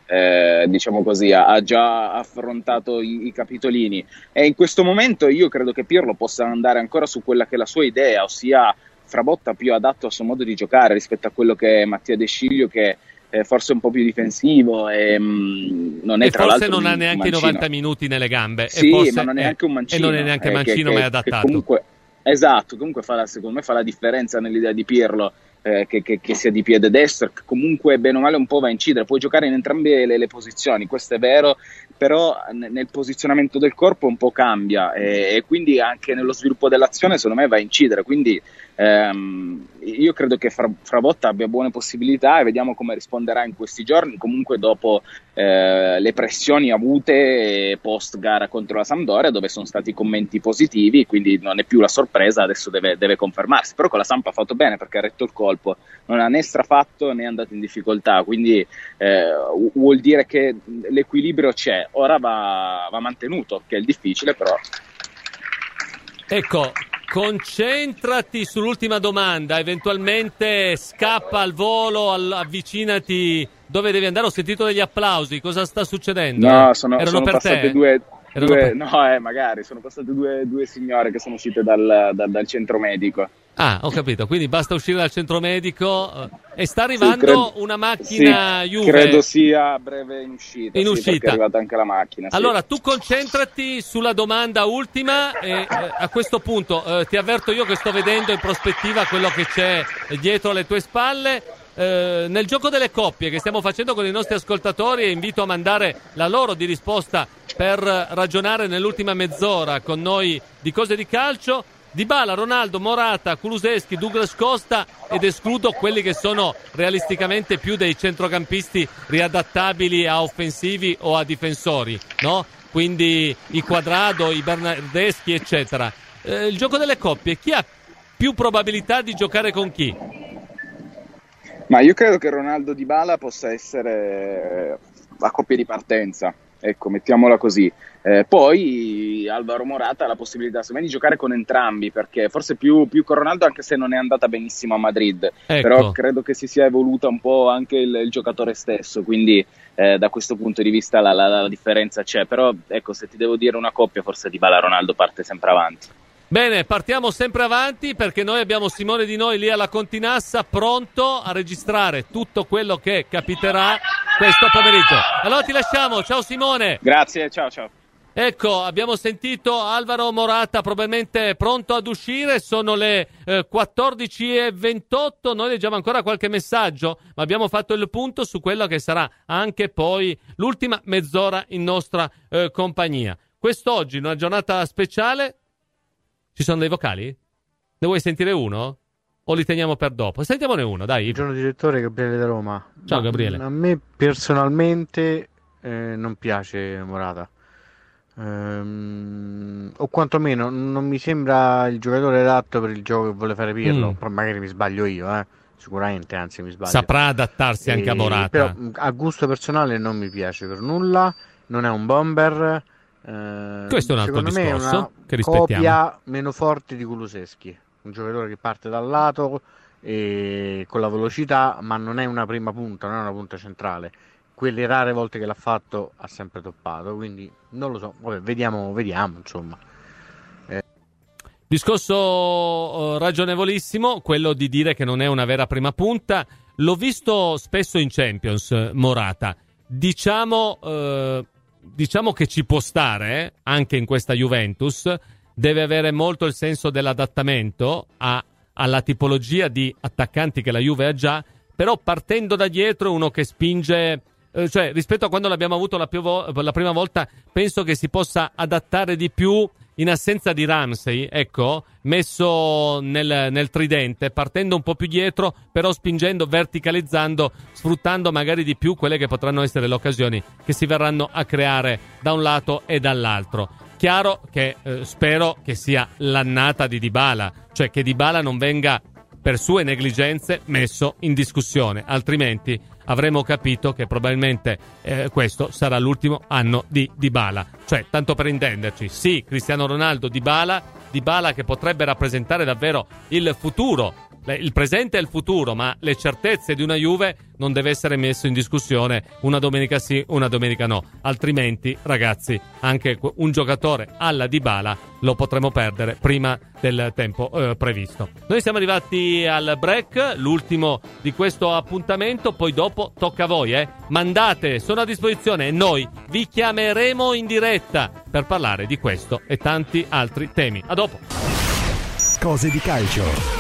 eh, diciamo così ha, ha già affrontato i, i capitolini, e in questo momento io credo che Pirlo possa andare ancora su quella che è la sua idea, ossia Frabotta più adatto al suo modo di giocare rispetto a quello che è Mattia De Sciglio, che è forse un po' più difensivo e mh, non è e tra forse l'altro non un, ha neanche i novanta minuti nelle gambe, sì, e forse ma non è è, neanche un mancino, e non è neanche mancino, eh, ma che, è adattato. Che comunque, esatto, comunque fa la, secondo me fa la differenza nell'idea di Pirlo, eh, che, che, che sia di piede destro, che comunque bene o male un po' va a incidere, puoi giocare in entrambe le, le posizioni, questo è vero, però n- nel posizionamento del corpo un po' cambia, e, e quindi anche nello sviluppo dell'azione secondo me va a incidere, quindi ehm, io credo che Fra- Frabotta abbia buone possibilità, e vediamo come risponderà in questi giorni, comunque dopo eh, le pressioni avute post gara contro la Sampdoria, dove sono stati commenti positivi, quindi non è più la sorpresa, adesso deve, deve confermarsi. Però con la Samp ha fatto bene, perché ha retto il colpo, non ha né strafatto né è andato in difficoltà, quindi eh, vuol dire che l'equilibrio c'è. Ora va, va mantenuto, che è il difficile, però. Ecco, concentrati sull'ultima domanda, eventualmente scappa al volo, all- avvicinati dove devi andare. Ho sentito degli applausi, cosa sta succedendo? No, sono, Erano sono per passate te? due, Erano due per... no, eh, magari sono passate due, due signore che sono uscite dal, dal, dal centro medico. Ah, ho capito, quindi basta uscire dal centro medico eh, e sta arrivando sì, credo, una macchina sì, Juve. Credo sia a breve in uscita, in sì, uscita. perché è arrivata anche la macchina. Sì. Allora, tu concentrati sulla domanda ultima e eh, a questo punto eh, ti avverto io che sto vedendo in prospettiva quello che c'è dietro alle tue spalle. Eh, nel gioco delle coppie che stiamo facendo con i nostri ascoltatori, e invito a mandare la loro di risposta per ragionare nell'ultima mezz'ora con noi di cose di calcio. Dybala, Ronaldo, Morata, Kulusevski, Douglas Costa, ed escludo quelli che sono realisticamente più dei centrocampisti riadattabili a offensivi o a difensori, no? Quindi i Quadrado, i Bernardeschi, eccetera. Eh, il gioco delle coppie, chi ha più probabilità di giocare con chi? Ma io credo che Ronaldo Dybala possa essere la coppia di partenza, ecco, mettiamola così. Eh, poi Alvaro Morata ha la possibilità secondo me di giocare con entrambi, perché forse più, più con Ronaldo, anche se non è andata benissimo a Madrid, ecco. Però credo che si sia evoluta un po' anche il, il giocatore stesso, quindi eh, da questo punto di vista la, la, la differenza c'è. Però ecco, se ti devo dire una coppia, forse Dybala Ronaldo parte sempre avanti. Bene, partiamo sempre avanti, perché noi abbiamo Simone Di Noi lì alla Continassa, pronto a registrare tutto quello che capiterà questo pomeriggio. Allora ti lasciamo, ciao Simone. Grazie, ciao ciao. Ecco, abbiamo sentito Alvaro Morata probabilmente pronto ad uscire, sono le eh, quattordici e ventotto, noi leggiamo ancora qualche messaggio, ma abbiamo fatto il punto su quello che sarà anche poi l'ultima mezz'ora in nostra eh, compagnia. Quest'oggi, una giornata speciale. Ci sono dei vocali? Ne vuoi sentire uno? O li teniamo per dopo? Sentiamone uno, dai. Buongiorno direttore, Gabriele da Roma. Ciao Gabriele. A me personalmente eh, non piace Morata. Ehm, o quantomeno non mi sembra il giocatore adatto per il gioco che vuole fare Pirlo. Mm. Poi magari mi sbaglio io, eh. sicuramente, anzi mi sbaglio. Saprà adattarsi anche e, a Morata. Però a gusto personale non mi piace per nulla, non è un bomber. Eh, Questo è un altro secondo me discorso è una che rispettiamo. copia meno forte di Kulusevski, un giocatore che parte dal lato e con la velocità, ma non è una prima punta, non è una punta centrale. Quelle rare volte che l'ha fatto ha sempre toppato, quindi non lo so. Vabbè, vediamo, vediamo insomma. Eh. Discorso uh, ragionevolissimo, quello di dire che non è una vera prima punta. L'ho visto spesso in Champions, Morata. Diciamo, uh, diciamo che ci può stare, eh? Anche in questa Juventus. Deve avere molto il senso dell'adattamento a, alla tipologia di attaccanti che la Juve ha già, però partendo da dietro uno che spinge... Cioè, rispetto a quando l'abbiamo avuto la, più vo- la prima volta, penso che si possa adattare di più in assenza di Ramsey, ecco, messo nel, nel tridente, partendo un po' più dietro, però spingendo, verticalizzando, sfruttando magari di più quelle che potranno essere le occasioni che si verranno a creare da un lato e dall'altro. Chiaro che eh, spero che sia l'annata di Dybala, cioè che Dybala non venga per sue negligenze messo in discussione, altrimenti avremo capito che probabilmente eh, questo sarà l'ultimo anno di Dybala. Cioè, tanto per intenderci, sì, Cristiano Ronaldo, Dybala, Dybala che potrebbe rappresentare davvero il futuro, il presente e il futuro, ma le certezze di una Juve non deve essere messo in discussione una domenica sì, una domenica no, altrimenti ragazzi anche un giocatore alla Dybala lo potremo perdere prima del tempo eh, previsto. Noi siamo arrivati al break, l'ultimo di questo appuntamento, poi dopo tocca a voi, eh. Mandate, sono a disposizione e noi vi chiameremo in diretta per parlare di questo e tanti altri temi. A dopo. Cose di calcio.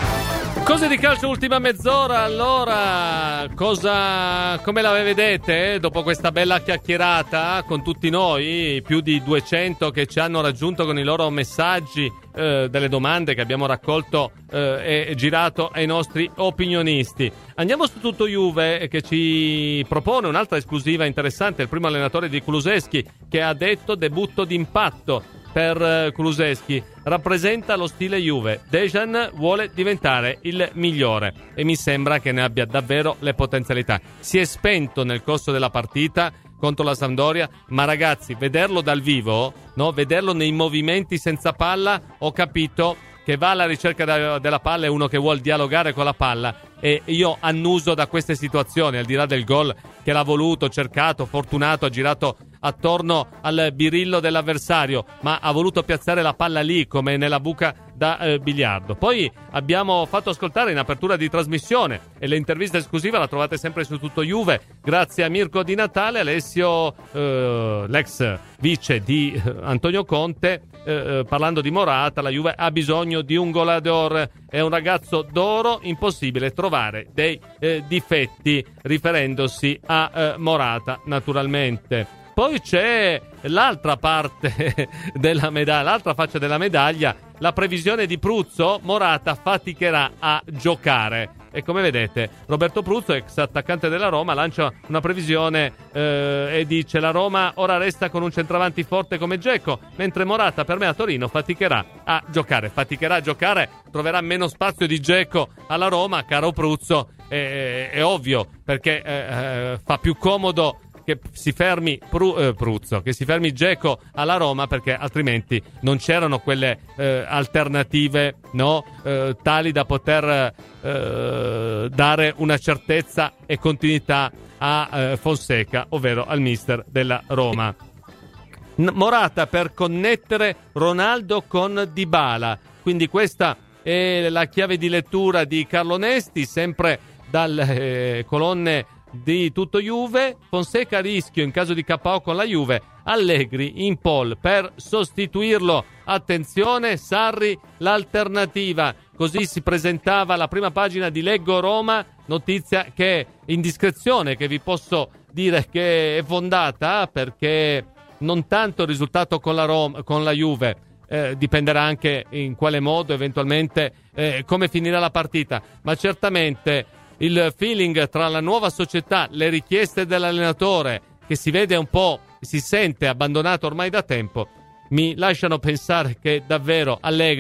Cose di calcio, ultima mezz'ora. Allora, cosa, come la vedete dopo questa bella chiacchierata con tutti noi, più di duecento che ci hanno raggiunto con i loro messaggi, eh, delle domande che abbiamo raccolto eh, e girato ai nostri opinionisti. Andiamo su Tutto Juve, che ci propone un'altra esclusiva interessante, il primo allenatore di Kulusevski, che ha detto debutto d'impatto per Kulusevski, rappresenta lo stile Juve. Dejan vuole diventare il migliore e mi sembra che ne abbia davvero le potenzialità. Si è spento nel corso della partita contro la Sampdoria, ma ragazzi, vederlo dal vivo, no? Vederlo nei movimenti senza palla, ho capito che va alla ricerca de- della palla, è uno che vuol dialogare con la palla, e io annuso da queste situazioni, al di là del gol che l'ha voluto, cercato, fortunato, ha girato attorno al birillo dell'avversario, ma ha voluto piazzare la palla lì come nella buca da eh, biliardo. Poi abbiamo fatto ascoltare in apertura di trasmissione, e l'intervista esclusiva la trovate sempre su Tutto Juve, grazie a Mirko Di Natale, Alessio, eh, l'ex vice di eh, Antonio Conte, eh, parlando di Morata. La Juve ha bisogno di un goleador, è un ragazzo d'oro, impossibile trovare dei eh, difetti, riferendosi a eh, Morata naturalmente. Poi c'è l'altra parte della medaglia, l'altra faccia della medaglia, la previsione di Pruzzo: Morata faticherà a giocare. E come vedete, Roberto Pruzzo, ex attaccante della Roma, lancia una previsione eh, e dice: la Roma ora resta con un centravanti forte come Dzeko, mentre Morata per me a Torino faticherà a giocare. Faticherà a giocare, troverà meno spazio di Dzeko alla Roma, caro Pruzzo, è, è ovvio, perché eh, fa più comodo che si fermi Pru, eh, Pruzzo, che si fermi Dzeko alla Roma, perché altrimenti non c'erano quelle eh, alternative, no, eh, tali da poter eh, dare una certezza e continuità a eh, Fonseca, ovvero al mister della Roma. N- Morata per connettere Ronaldo con Dybala, quindi questa è la chiave di lettura di Carlo Nesti, sempre dalle eh, colonne di Tutto Juve. Fonseca a rischio in caso di K O con la Juve, Allegri in pole per sostituirlo. Attenzione, Sarri l'alternativa, così si presentava la prima pagina di Leggo Roma, notizia che indiscrezione che vi posso dire che è fondata, perché non tanto il risultato con la Roma, con la Juve, eh, dipenderà anche in quale modo eventualmente eh, come finirà la partita, ma certamente il feeling tra la nuova società, le richieste dell'allenatore, che si vede un po', si sente abbandonato ormai da tempo, mi lasciano pensare che davvero Allegri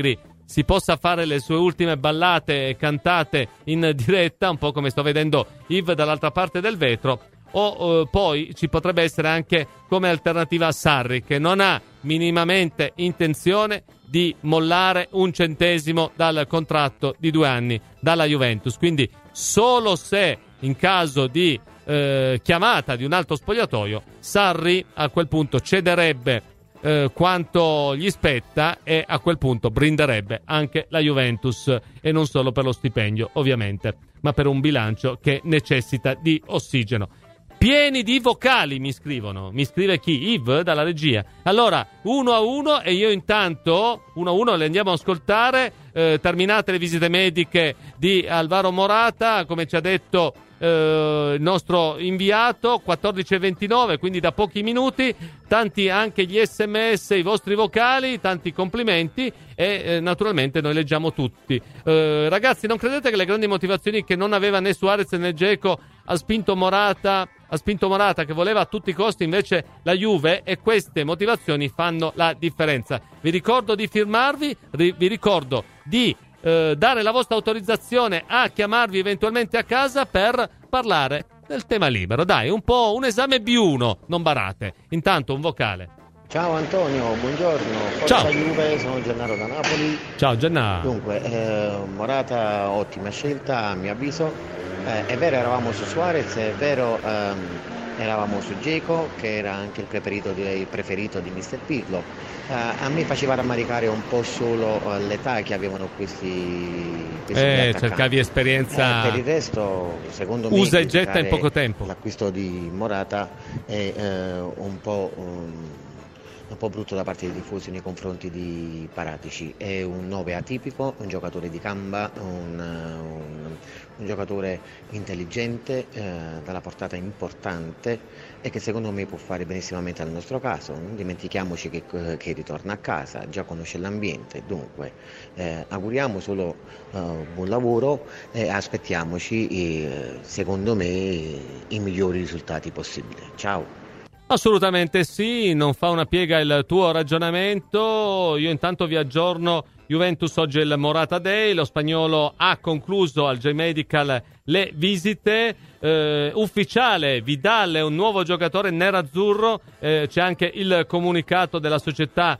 si possa fare le sue ultime ballate cantate in diretta, un po' come sto vedendo Yves dall'altra parte del vetro, o eh, poi ci potrebbe essere anche come alternativa a Sarri, che non ha minimamente intenzione di mollare un centesimo dal contratto di due anni dalla Juventus, quindi solo se in caso di eh, chiamata di un altro spogliatoio Sarri a quel punto cederebbe eh, quanto gli spetta e a quel punto brinderebbe anche la Juventus, e non solo per lo stipendio ovviamente, ma per un bilancio che necessita di ossigeno. Pieni di vocali mi scrivono, mi scrive chi? Yves dalla regia. Allora, uno a uno, e io intanto uno a uno le andiamo a ascoltare. Eh, terminate le visite mediche di Alvaro Morata, come ci ha detto eh, il nostro inviato, quattordici e ventinove, quindi da pochi minuti. Tanti anche gli sms, i vostri vocali, tanti complimenti, e eh, naturalmente noi leggiamo tutti. Eh, ragazzi, non credete che le grandi motivazioni che non aveva né Suarez né Dzeko ha spinto Morata ha spinto Morata, che voleva a tutti i costi invece la Juve, e queste motivazioni fanno la differenza. Vi ricordo di firmarvi, ri- vi ricordo di eh, dare la vostra autorizzazione a chiamarvi eventualmente a casa per parlare del tema libero. Dai, un po' un esame B uno, non barate. Intanto un vocale. Ciao Antonio, buongiorno. Forza Ciao. Juve, sono Gennaro da Napoli. Ciao Gennaro. Dunque, eh, Morata ottima scelta a mio avviso. Eh, è vero, eravamo su Suarez, è vero, ehm, eravamo su Dzeko, che era anche il preferito di, il preferito di mister Pirlo. Eh, a me faceva rammaricare un po' solo eh, l'età che avevano questi, questi eh, attaccanti. cercavi esperienza. Eh, per il resto, secondo me, usa e getta in poco tempo. L'acquisto di Morata è eh, un po'... Um, un po' brutto da parte dei tifosi nei confronti di Paratici. È un nove atipico, un giocatore di gamba, un, un, un giocatore intelligente, eh, dalla portata importante, e che secondo me può fare benissimamente al nostro caso. Non dimentichiamoci che, che ritorna a casa, già conosce l'ambiente, dunque eh, auguriamo solo eh, buon lavoro e aspettiamoci eh, secondo me i migliori risultati possibili. Ciao. Assolutamente sì, non fa una piega il tuo ragionamento. Io intanto vi aggiorno: Juventus oggi è il Morata Day, lo spagnolo ha concluso al J-Medical le visite, eh, ufficiale Vidal è un nuovo giocatore nerazzurro, eh, c'è anche il comunicato della società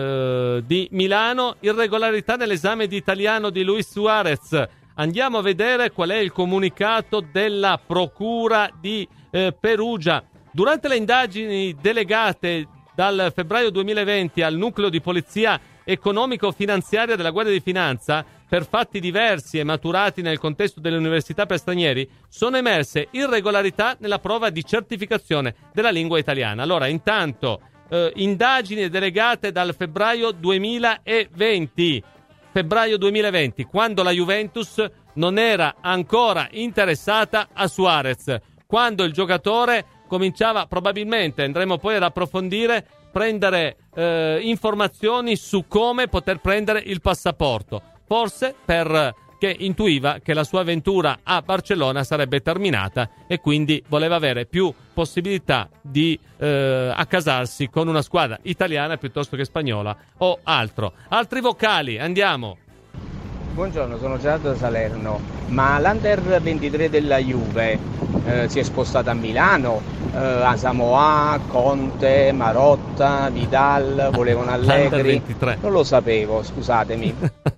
eh, di Milano. Irregolarità nell'esame di italiano di Luis Suarez. Andiamo a vedere qual è il comunicato della procura di eh, Perugia. Durante le indagini delegate dal febbraio duemilaventi al nucleo di polizia economico-finanziaria della Guardia di Finanza per fatti diversi e maturati nel contesto delle università per stranieri, sono emerse irregolarità nella prova di certificazione della lingua italiana. Allora, intanto, eh, indagini delegate dal febbraio duemilaventi, febbraio duemilaventi, quando la Juventus non era ancora interessata a Suarez, quando il giocatore cominciava, probabilmente andremo poi ad approfondire, prendere eh, informazioni su come poter prendere il passaporto, forse perché intuiva che la sua avventura a Barcellona sarebbe terminata e quindi voleva avere più possibilità di eh, accasarsi con una squadra italiana piuttosto che spagnola o altro. Altri vocali, andiamo. Buongiorno, sono Gerardo da Salerno, ma l'Under ventitré della Juve eh, si è spostata a Milano, eh, Asamoah, Conte, Marotta, Vidal, volevano Allegri, non lo sapevo, scusatemi.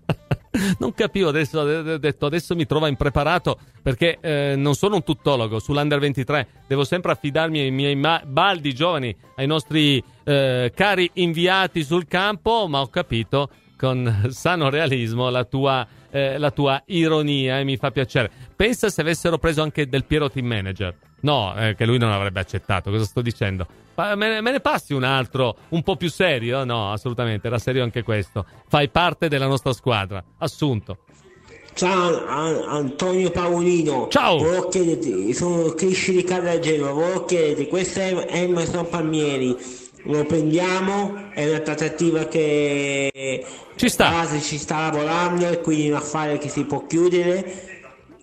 Non capivo, adesso ho detto adesso mi trova impreparato perché eh, non sono un tuttologo sull'Under ventitré, devo sempre affidarmi ai miei ma- baldi giovani, ai nostri eh, cari inviati sul campo, ma ho capito con sano realismo la tua, eh, la tua ironia e mi fa piacere. Pensa se avessero preso anche Del Piero team manager. No, eh, che lui non avrebbe accettato. Cosa sto dicendo? Ma me, me ne passi un altro un po' più serio? No, assolutamente, era serio anche questo. Fai parte della nostra squadra. Assunto. Ciao Antonio Paolino. Ciao. Volevo chiederti, sono Crisci di Carrageno. Volevo chiederti, questo è Emerson Palmieri. Lo prendiamo, è una trattativa che ci sta, base ci sta lavorando, e quindi è un affare che si può chiudere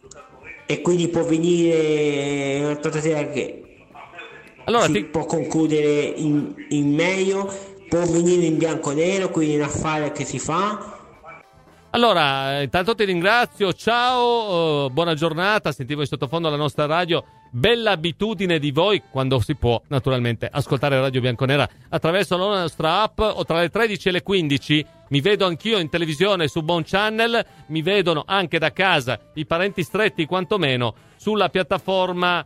e quindi può venire una trattativa che allora, si ti... può concludere in, in meglio, può venire in bianco e nero, quindi è un affare che si fa. Allora, intanto ti ringrazio, ciao, uh, buona giornata, sentivo in sottofondo la nostra radio, bella abitudine di voi, quando si può, naturalmente, ascoltare Radio Bianconera attraverso la nostra app, o tra le tredici e le quindici, mi vedo anch'io in televisione su Bon Channel, mi vedono anche da casa i parenti stretti quantomeno sulla piattaforma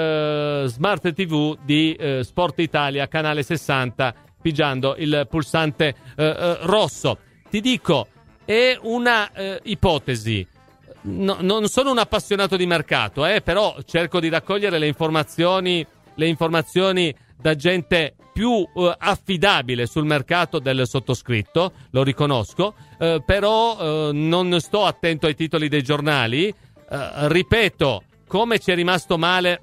eh, Smart tivù di eh, Sport Italia, canale sessanta, pigiando il pulsante eh, eh, rosso. Ti dico, è una eh, ipotesi. No, non sono un appassionato di mercato, eh, però cerco di raccogliere le informazioni, le informazioni da gente più eh, affidabile sul mercato del sottoscritto, lo riconosco, eh, però eh, non sto attento ai titoli dei giornali. Eh, ripeto, come ci è rimasto male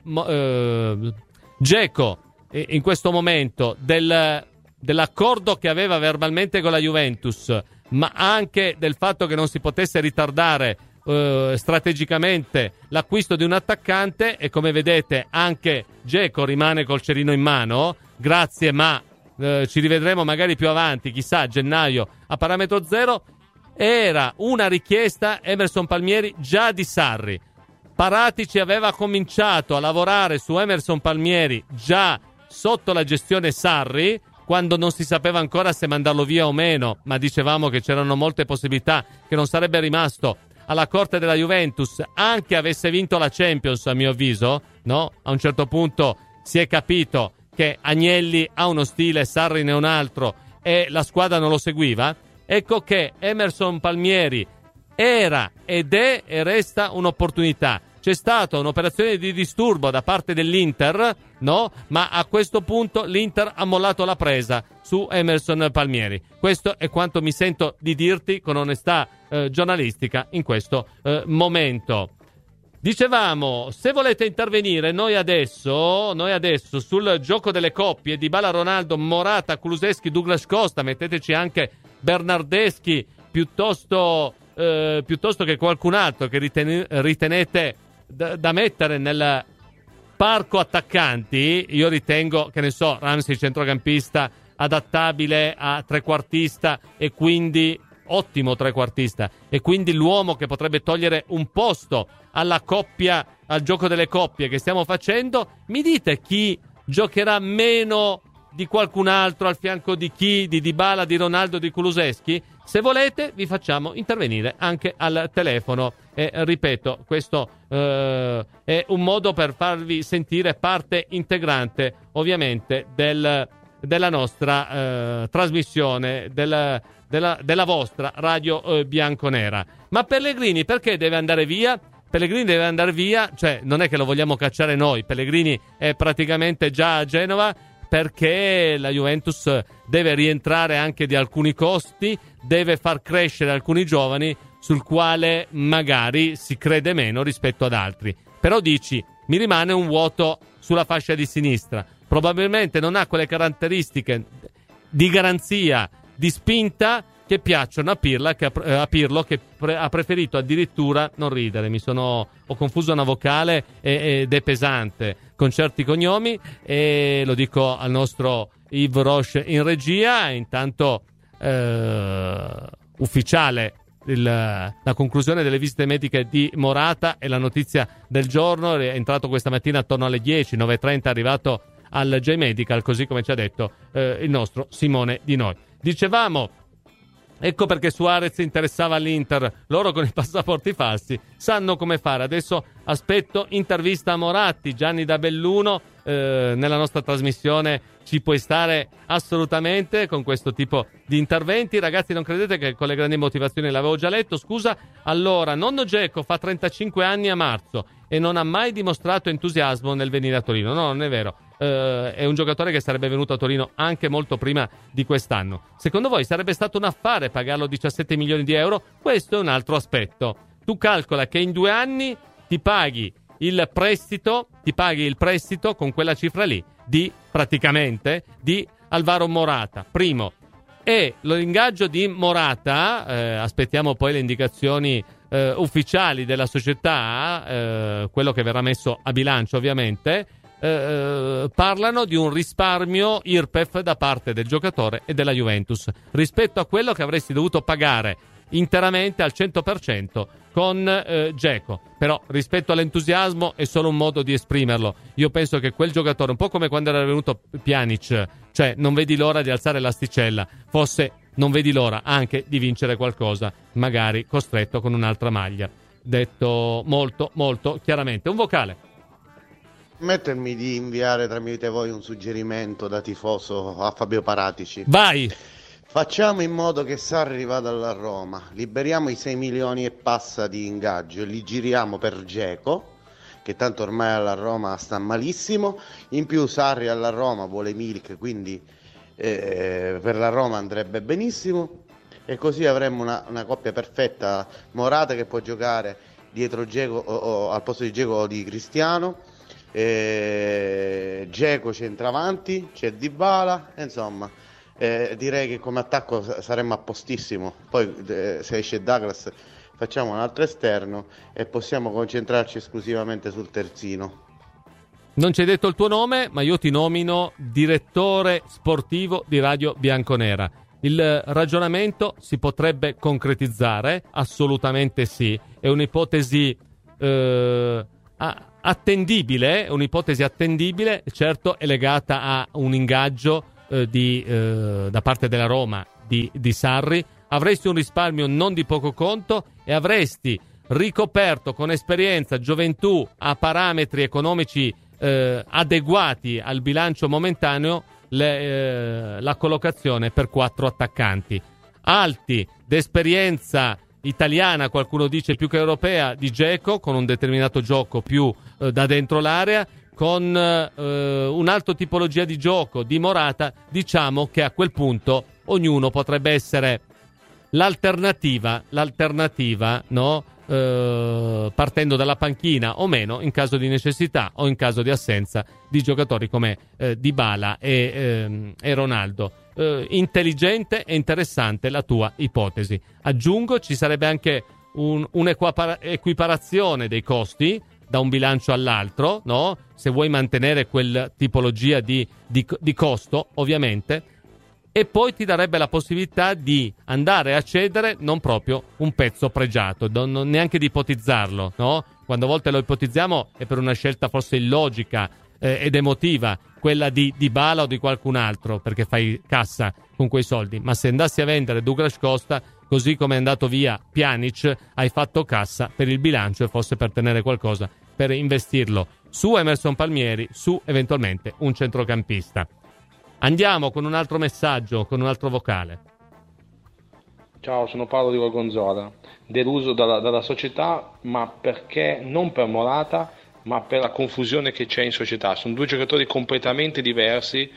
eh, Dzeko eh, in questo momento del, dell'accordo che aveva verbalmente con la Juventus, ma anche del fatto che non si potesse ritardare uh, strategicamente l'acquisto di un attaccante, e come vedete anche Dzeko rimane col cerino in mano, grazie, ma uh, ci rivedremo magari più avanti, chissà, a gennaio a parametro zero. Era una richiesta, Emerson Palmieri, già di Sarri. Paratici aveva cominciato a lavorare su Emerson Palmieri già sotto la gestione Sarri, quando non si sapeva ancora se mandarlo via o meno, ma dicevamo che c'erano molte possibilità che non sarebbe rimasto alla corte della Juventus, anche avesse vinto la Champions, a mio avviso, no? A un certo punto si è capito che Agnelli ha uno stile, Sarri ne ha un altro, e la squadra non lo seguiva. Ecco che Emerson Palmieri era ed è e resta un'opportunità. C'è stata un'operazione di disturbo da parte dell'Inter, no? Ma a questo punto l'Inter ha mollato la presa su Emerson Palmieri. Questo è quanto mi sento di dirti con onestà eh, giornalistica in questo eh, momento. Dicevamo, se volete intervenire, noi adesso, noi adesso sul gioco delle coppie di Dybala, Ronaldo, Morata, Kulusevski, Douglas Costa, metteteci anche Bernardeschi piuttosto, eh, piuttosto che qualcun altro che ritene, ritenete Da, da mettere nel parco attaccanti. Io ritengo, che ne so, Ramsey centrocampista adattabile a trequartista e quindi ottimo trequartista, e quindi l'uomo che potrebbe togliere un posto alla coppia, al gioco delle coppie che stiamo facendo. Mi dite chi giocherà meno di qualcun altro al fianco di chi? Di Dybala, di Ronaldo, di Kulusevski? Se volete vi facciamo intervenire anche al telefono, e ripeto, questo eh, è un modo per farvi sentire parte integrante ovviamente del, della nostra eh, trasmissione, del, della, della vostra radio eh, bianconera. Ma Pellegrini perché deve andare via? Pellegrini deve andare via, cioè non è che lo vogliamo cacciare noi, Pellegrini è praticamente già a Genova, perché la Juventus deve rientrare anche di alcuni costi, deve far crescere alcuni giovani sul quale magari si crede meno rispetto ad altri. Però dici, mi rimane un vuoto sulla fascia di sinistra, probabilmente non ha quelle caratteristiche di garanzia, di spinta che piacciono a Pirlo, che, eh, a Pirlo, che pre- ha preferito addirittura non ridere, mi sono ho confuso una vocale e, ed è pesante con certi cognomi, e lo dico al nostro Yves Roche in regia. Intanto eh, ufficiale il, la conclusione delle visite mediche di Morata e la notizia del giorno, è entrato questa mattina attorno alle dieci, nove e trenta, è arrivato al J-Medical, così come ci ha detto eh, il nostro Simone Di Noi. Dicevamo, ecco perché Suarez interessava all'Inter, loro con i passaporti falsi sanno come fare. Adesso aspetto intervista a Moratti. Gianni da Belluno, eh, nella nostra trasmissione ci puoi stare assolutamente con questo tipo di interventi. Ragazzi, non credete che con le grandi motivazioni l'avevo già letto, scusa. Allora, nonno Dzeko fa trentacinque anni a marzo e non ha mai dimostrato entusiasmo nel venire a Torino. No, non è vero. Uh, è un giocatore che sarebbe venuto a Torino anche molto prima di quest'anno. Secondo voi sarebbe stato un affare pagarlo diciassette milioni di euro? Questo è un altro aspetto. Tu calcola che in due anni ti paghi il prestito, ti paghi il prestito con quella cifra lì di praticamente di Alvaro Morata. Primo, e l'ingaggio di Morata, eh, aspettiamo poi le indicazioni eh, ufficiali della società, eh, quello che verrà messo a bilancio ovviamente. Eh, parlano di un risparmio I R P E F da parte del giocatore e della Juventus rispetto a quello che avresti dovuto pagare interamente al cento per cento con Dzeko. Eh, però rispetto all'entusiasmo è solo un modo di esprimerlo. Io penso che quel giocatore, un po' come quando era venuto Pjanic, cioè non vedi l'ora di alzare l'asticella, fosse non vedi l'ora anche di vincere qualcosa, magari costretto con un'altra maglia. Detto molto molto chiaramente. Un vocale. Permettermi di inviare tramite voi un suggerimento da tifoso a Fabio Paratici. Vai! Facciamo in modo che Sarri vada alla Roma, liberiamo i sei milioni e passa di ingaggio e li giriamo per Dzeko, che tanto ormai alla Roma sta malissimo. In più Sarri alla Roma vuole Milik, quindi eh, per la Roma andrebbe benissimo, e così avremmo una, una coppia perfetta. Morata che può giocare dietro Dzeko o, o al posto di Dzeko o di Cristiano, eh, Dzeko centravanti, c'è Dybala, insomma. Eh, direi che come attacco saremmo a postissimo. Poi eh, se esce Douglas facciamo un altro esterno e possiamo concentrarci esclusivamente sul terzino. Non ci hai detto il tuo nome, ma io ti nomino direttore sportivo di Radio Bianconera. Il ragionamento si potrebbe concretizzare? Assolutamente sì. È un'ipotesi eh, attendibile, è un'ipotesi attendibile, certo è legata a un ingaggio Di, eh, da parte della Roma di, di Sarri. Avresti un risparmio non di poco conto e avresti ricoperto con esperienza, gioventù, a parametri economici eh, adeguati al bilancio momentaneo le, eh, la collocazione per quattro attaccanti alti d'esperienza italiana, qualcuno dice più che europea, di Dzeko, con un determinato gioco più eh, da dentro l'area, con eh, un'altra tipologia di gioco di Morata. Diciamo che a quel punto ognuno potrebbe essere l'alternativa, l'alternativa, no? Eh, partendo dalla panchina o meno in caso di necessità o in caso di assenza di giocatori come eh, Dybala e, eh, e Ronaldo. Eh, intelligente e interessante la tua ipotesi. Aggiungo, ci sarebbe anche un, un'equiparazione dei costi da un bilancio all'altro, no? Se vuoi mantenere quel tipologia di, di, di costo, ovviamente, e poi ti darebbe la possibilità di andare a cedere non proprio un pezzo pregiato, non, non neanche di ipotizzarlo, no? Quando a volte lo ipotizziamo è per una scelta forse illogica eh, ed emotiva, quella di Dybala o di qualcun altro, perché fai cassa con quei soldi, ma se andassi a vendere Douglas Costa, così come è andato via Pjanic, hai fatto cassa per il bilancio e forse per tenere qualcosa per investirlo su Emerson Palmieri, su eventualmente un centrocampista. Andiamo con un altro messaggio, con un altro vocale. Ciao, sono Paolo di Gorgonzola, deluso dalla, dalla società, ma perché non per Morata, ma per la confusione che c'è in società. Sono due giocatori completamente diversi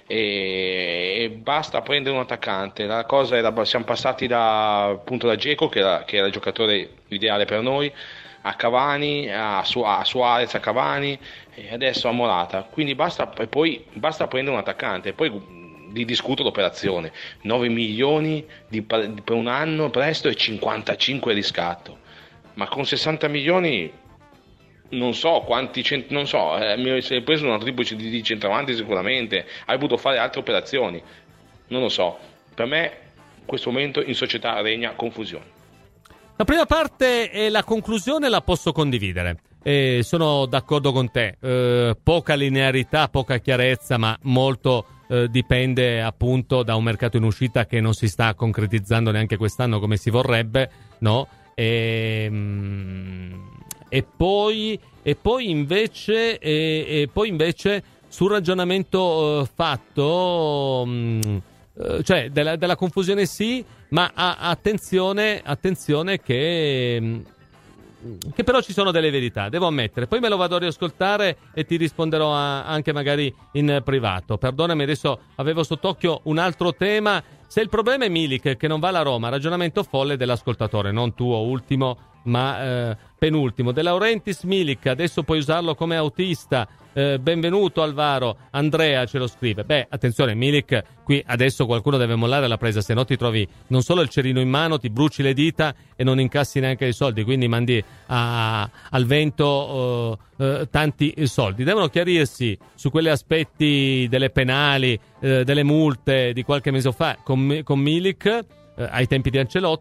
e, e basta prendere un attaccante. La cosa è la, siamo passati da appunto da Dzeko, che era, che era il giocatore ideale per noi, a Cavani, a, Su- a Suarez, a Cavani e adesso a Morata. Quindi basta, e poi basta prendere un attaccante. Poi di discuto l'operazione. nove milioni di, per un anno presto e cinquantacinque riscatto. Ma con sessanta milioni non so quanti cent- non so, eh, mi hai preso una triplice di, di centravanti sicuramente, hai potuto fare altre operazioni. Non lo so. Per me in questo momento in società regna confusione. La prima parte e la conclusione la posso condividere. Eh, sono d'accordo con te. Eh, poca linearità, poca chiarezza, ma molto eh, dipende appunto da un mercato in uscita che non si sta concretizzando neanche quest'anno come si vorrebbe, no? E, mm, e poi e poi invece e, e poi invece sul ragionamento eh, fatto, mh, eh, cioè della, della confusione sì, ma a, attenzione attenzione che mh, che però ci sono delle verità, devo ammettere. Poi me lo vado a riascoltare e ti risponderò a, anche magari in privato. Perdonami, adesso avevo sott'occhio un altro tema. Se il problema è Milik che non va alla Roma, ragionamento folle dell'ascoltatore, non tuo ultimo ma eh, penultimo. De Laurentiis Milik, adesso puoi usarlo come autista. Eh, benvenuto Alvaro, Andrea ce lo scrive. Beh, attenzione, Milik qui adesso qualcuno deve mollare la presa, se no ti trovi non solo il cerino in mano, ti bruci le dita e non incassi neanche i soldi, quindi mandi a, al vento uh, uh, tanti soldi. Devono chiarirsi su quegli aspetti delle penali, uh, delle multe di qualche mese fa con, con Milik uh, ai tempi di Ancelotti,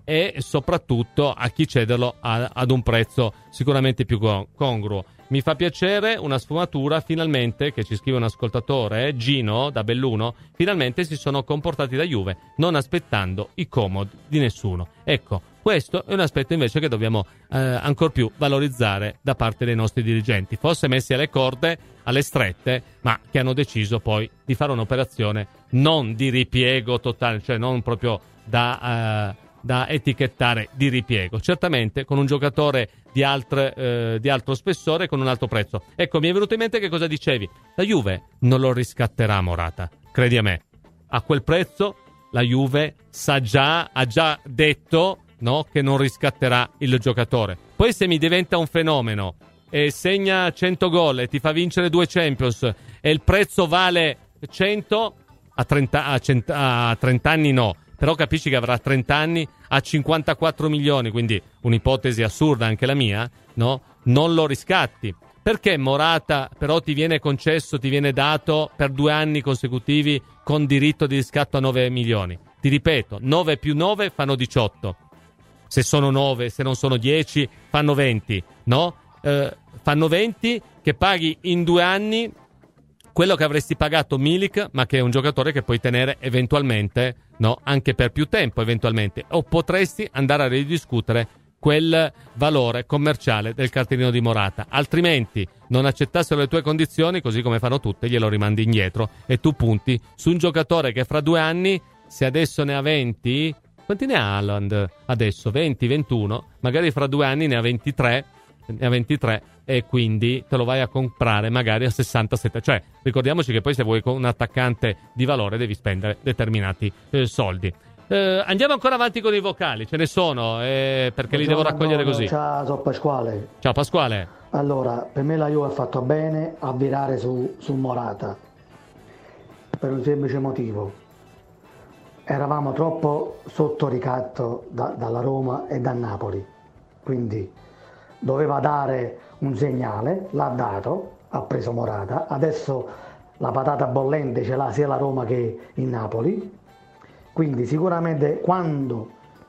e soprattutto a chi cederlo a, ad un prezzo sicuramente più congruo. Mi fa piacere una sfumatura, finalmente, che ci scrive un ascoltatore, eh, Gino da Belluno, finalmente si sono comportati da Juve, non aspettando i comodi di nessuno. Ecco, questo è un aspetto invece che dobbiamo eh, ancor più valorizzare da parte dei nostri dirigenti, forse messi alle corde, alle strette, ma che hanno deciso poi di fare un'operazione non di ripiego totale, cioè non proprio da... Eh, da etichettare di ripiego, certamente con un giocatore di, altre, eh, di altro spessore, con un alto prezzo. Ecco, mi è venuto in mente che cosa dicevi. La Juve non lo riscatterà Morata, credi a me. A quel prezzo la Juve sa già, ha già detto, no, che non riscatterà il giocatore. Poi se mi diventa un fenomeno e segna cento gol e ti fa vincere due Champions e il prezzo vale cento, a trenta, a cento, a trenta anni no, però capisci che avrà trenta anni a cinquantaquattro milioni, quindi un'ipotesi assurda anche la mia, no? Non lo riscatti. Perché Morata però ti viene concesso, ti viene dato per due anni consecutivi con diritto di riscatto a nove milioni? Ti ripeto, nove più nove fanno diciotto. Se sono nove, se non sono dieci, fanno venti, no? Eh, fanno venti che paghi in due anni quello che avresti pagato Milik, ma che è un giocatore che puoi tenere eventualmente, no, anche per più tempo eventualmente, o potresti andare a ridiscutere quel valore commerciale del cartellino di Morata, altrimenti non accettassero le tue condizioni, così come fanno tutte, glielo rimandi indietro e tu punti su un giocatore che fra due anni, se adesso ne ha venti, quanti ne ha Haaland adesso? venti, ventuno, magari fra due anni ne ha ventitré, ne ha ventitré e quindi te lo vai a comprare magari a sessantasette, cioè ricordiamoci che poi se vuoi con un attaccante di valore devi spendere determinati eh, soldi. Eh, andiamo ancora avanti con i vocali, ce ne sono eh, perché li devo raccogliere così. Ciao, sono Pasquale. Ciao Pasquale. Allora, per me la Juve ha fatto bene a virare su, su Morata per un semplice motivo: eravamo troppo sotto ricatto da, dalla Roma e da Napoli, quindi doveva dare un segnale, l'ha dato, ha preso Morata, adesso la patata bollente ce l'ha sia la Roma che il Napoli, quindi sicuramente quando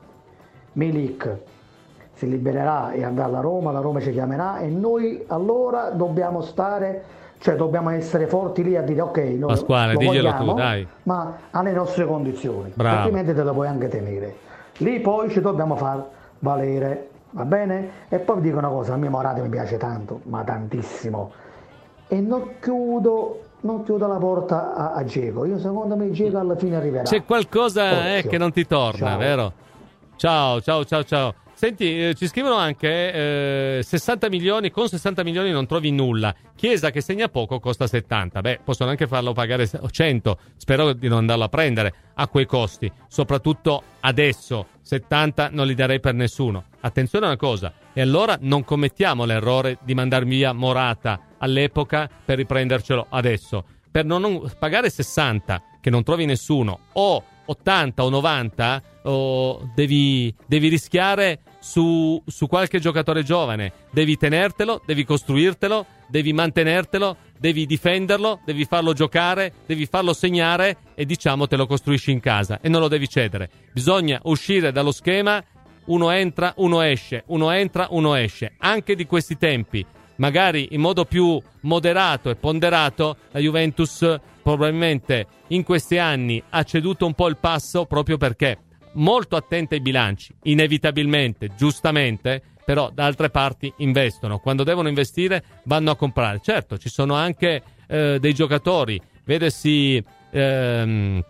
Milik si libererà e andrà alla Roma, la Roma ci chiamerà e noi allora dobbiamo stare, cioè dobbiamo essere forti lì a dire ok, noi Pasquale, lo diglielo vogliamo, tu, dai. ma alle nostre condizioni, Bravo. altrimenti te lo puoi anche tenere. Lì poi ci dobbiamo far valere. Va bene? E poi vi dico una cosa, a me Morata mi piace tanto, ma tantissimo. E non chiudo, non chiudo la porta a, a Dzeko. Io secondo me Dzeko alla fine arriverà. C'è qualcosa eh, che non ti torna, Ciao. vero? Ciao, ciao, ciao, ciao. Senti, eh, ci scrivono anche eh, sessanta milioni, con sessanta milioni non trovi nulla. Chiesa che segna poco costa settanta. Beh, possono anche farlo pagare cento. Spero di non andarlo a prendere a quei costi. Soprattutto adesso, settanta non li darei per nessuno. Attenzione a una cosa, e allora non commettiamo l'errore di mandar via Morata all'epoca per riprendercelo adesso. Per non pagare sessanta, che non trovi nessuno, o ottanta o novanta, o devi, devi rischiare su, su qualche giocatore giovane, devi tenertelo, devi costruirtelo, devi mantenertelo, devi difenderlo, devi farlo giocare, devi farlo segnare e diciamo te lo costruisci in casa e non lo devi cedere. Bisogna uscire dallo schema, uno entra, uno esce, uno entra, uno esce. Anche di questi tempi, magari in modo più moderato e ponderato, la Juventus probabilmente in questi anni ha ceduto un po' il passo proprio perché molto attenta ai bilanci, inevitabilmente, giustamente, però da altre parti investono. Quando devono investire vanno a comprare. Certo, ci sono anche eh, dei giocatori, vedesi ehm,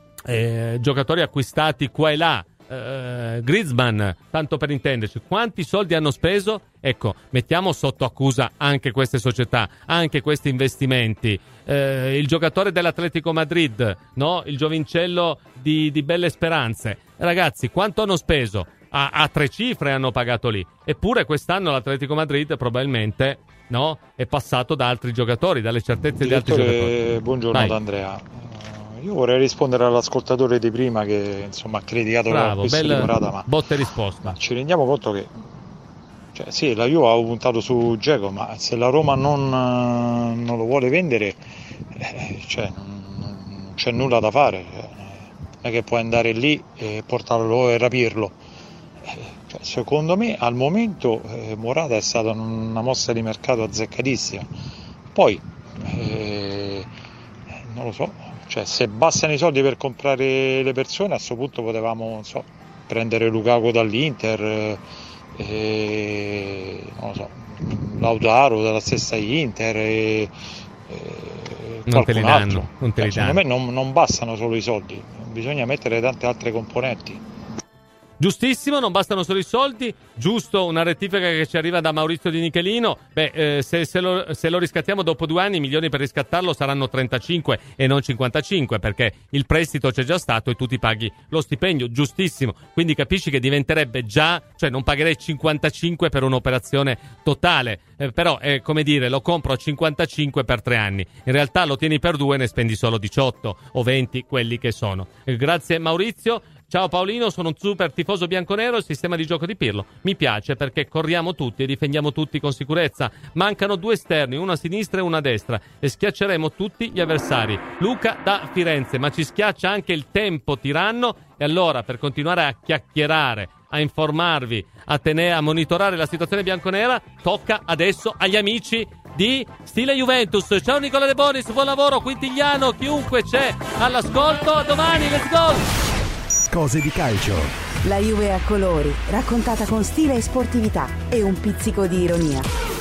eh, giocatori acquistati qua e là, Uh, Griezmann, tanto per intenderci, quanti soldi hanno speso? Ecco, mettiamo sotto accusa anche queste società, anche questi investimenti. Uh, il giocatore dell'Atletico Madrid, no? Il giovincello di, di Belle Speranze. Ragazzi, quanto hanno speso? A, a tre cifre hanno pagato lì. Eppure quest'anno l'Atletico Madrid probabilmente, no? È passato da altri giocatori, dalle certezze di altri giocatori. Buongiorno ad Andrea. Io vorrei rispondere all'ascoltatore di prima che insomma ha criticato l'acquisto di Morata, ma botta e risposta. Ma ci rendiamo conto che cioè, sì, la Juve ha puntato su Dzeko, ma se la Roma non, non lo vuole vendere eh, cioè, non, non c'è nulla da fare, cioè, non è che puoi andare lì e portarlo e rapirlo, Cioè, secondo me al momento eh, Morata è stata una mossa di mercato azzeccatissima. Poi eh, non lo so, cioè, se bastano i soldi per comprare le persone, a questo punto potevamo, non so, prendere Lukaku dall'Inter, eh, non lo so, Lautaro dalla stessa Inter, e, eh, non te li danno, altro. non te li Secondo danno. me non, non bastano solo i soldi, bisogna mettere tante altre componenti. Giustissimo, non bastano solo i soldi. Giusto, una rettifica che ci arriva da Maurizio Di Nichelino. Beh, eh, se, se, lo, se lo riscattiamo dopo due anni, i milioni per riscattarlo saranno trentacinque e non cinquantacinque, perché il prestito c'è già stato e tu ti paghi lo stipendio. Giustissimo. Quindi capisci che diventerebbe già, cioè non pagherei cinquantacinque per un'operazione totale, eh, però è come dire, lo compro a cinquantacinque per tre anni. In realtà lo tieni per due e ne spendi solo diciotto o venti, quelli che sono. Eh, grazie Maurizio. Ciao Paolino, sono un super tifoso bianconero. Il sistema di gioco di Pirlo mi piace perché corriamo tutti e difendiamo tutti con sicurezza. Mancano due esterni, uno a sinistra e uno a destra, e schiacceremo tutti gli avversari. Luca da Firenze, ma ci schiaccia anche il tempo tiranno. E allora, per continuare a chiacchierare, a informarvi, a tenere, a monitorare la situazione bianconera, tocca adesso agli amici di Stile Juventus. Ciao Nicola De Bonis, buon lavoro Quintigliano, chiunque c'è all'ascolto. A domani, let's go! Cose di calcio. La Juve a colori, raccontata con stile e sportività e un pizzico di ironia.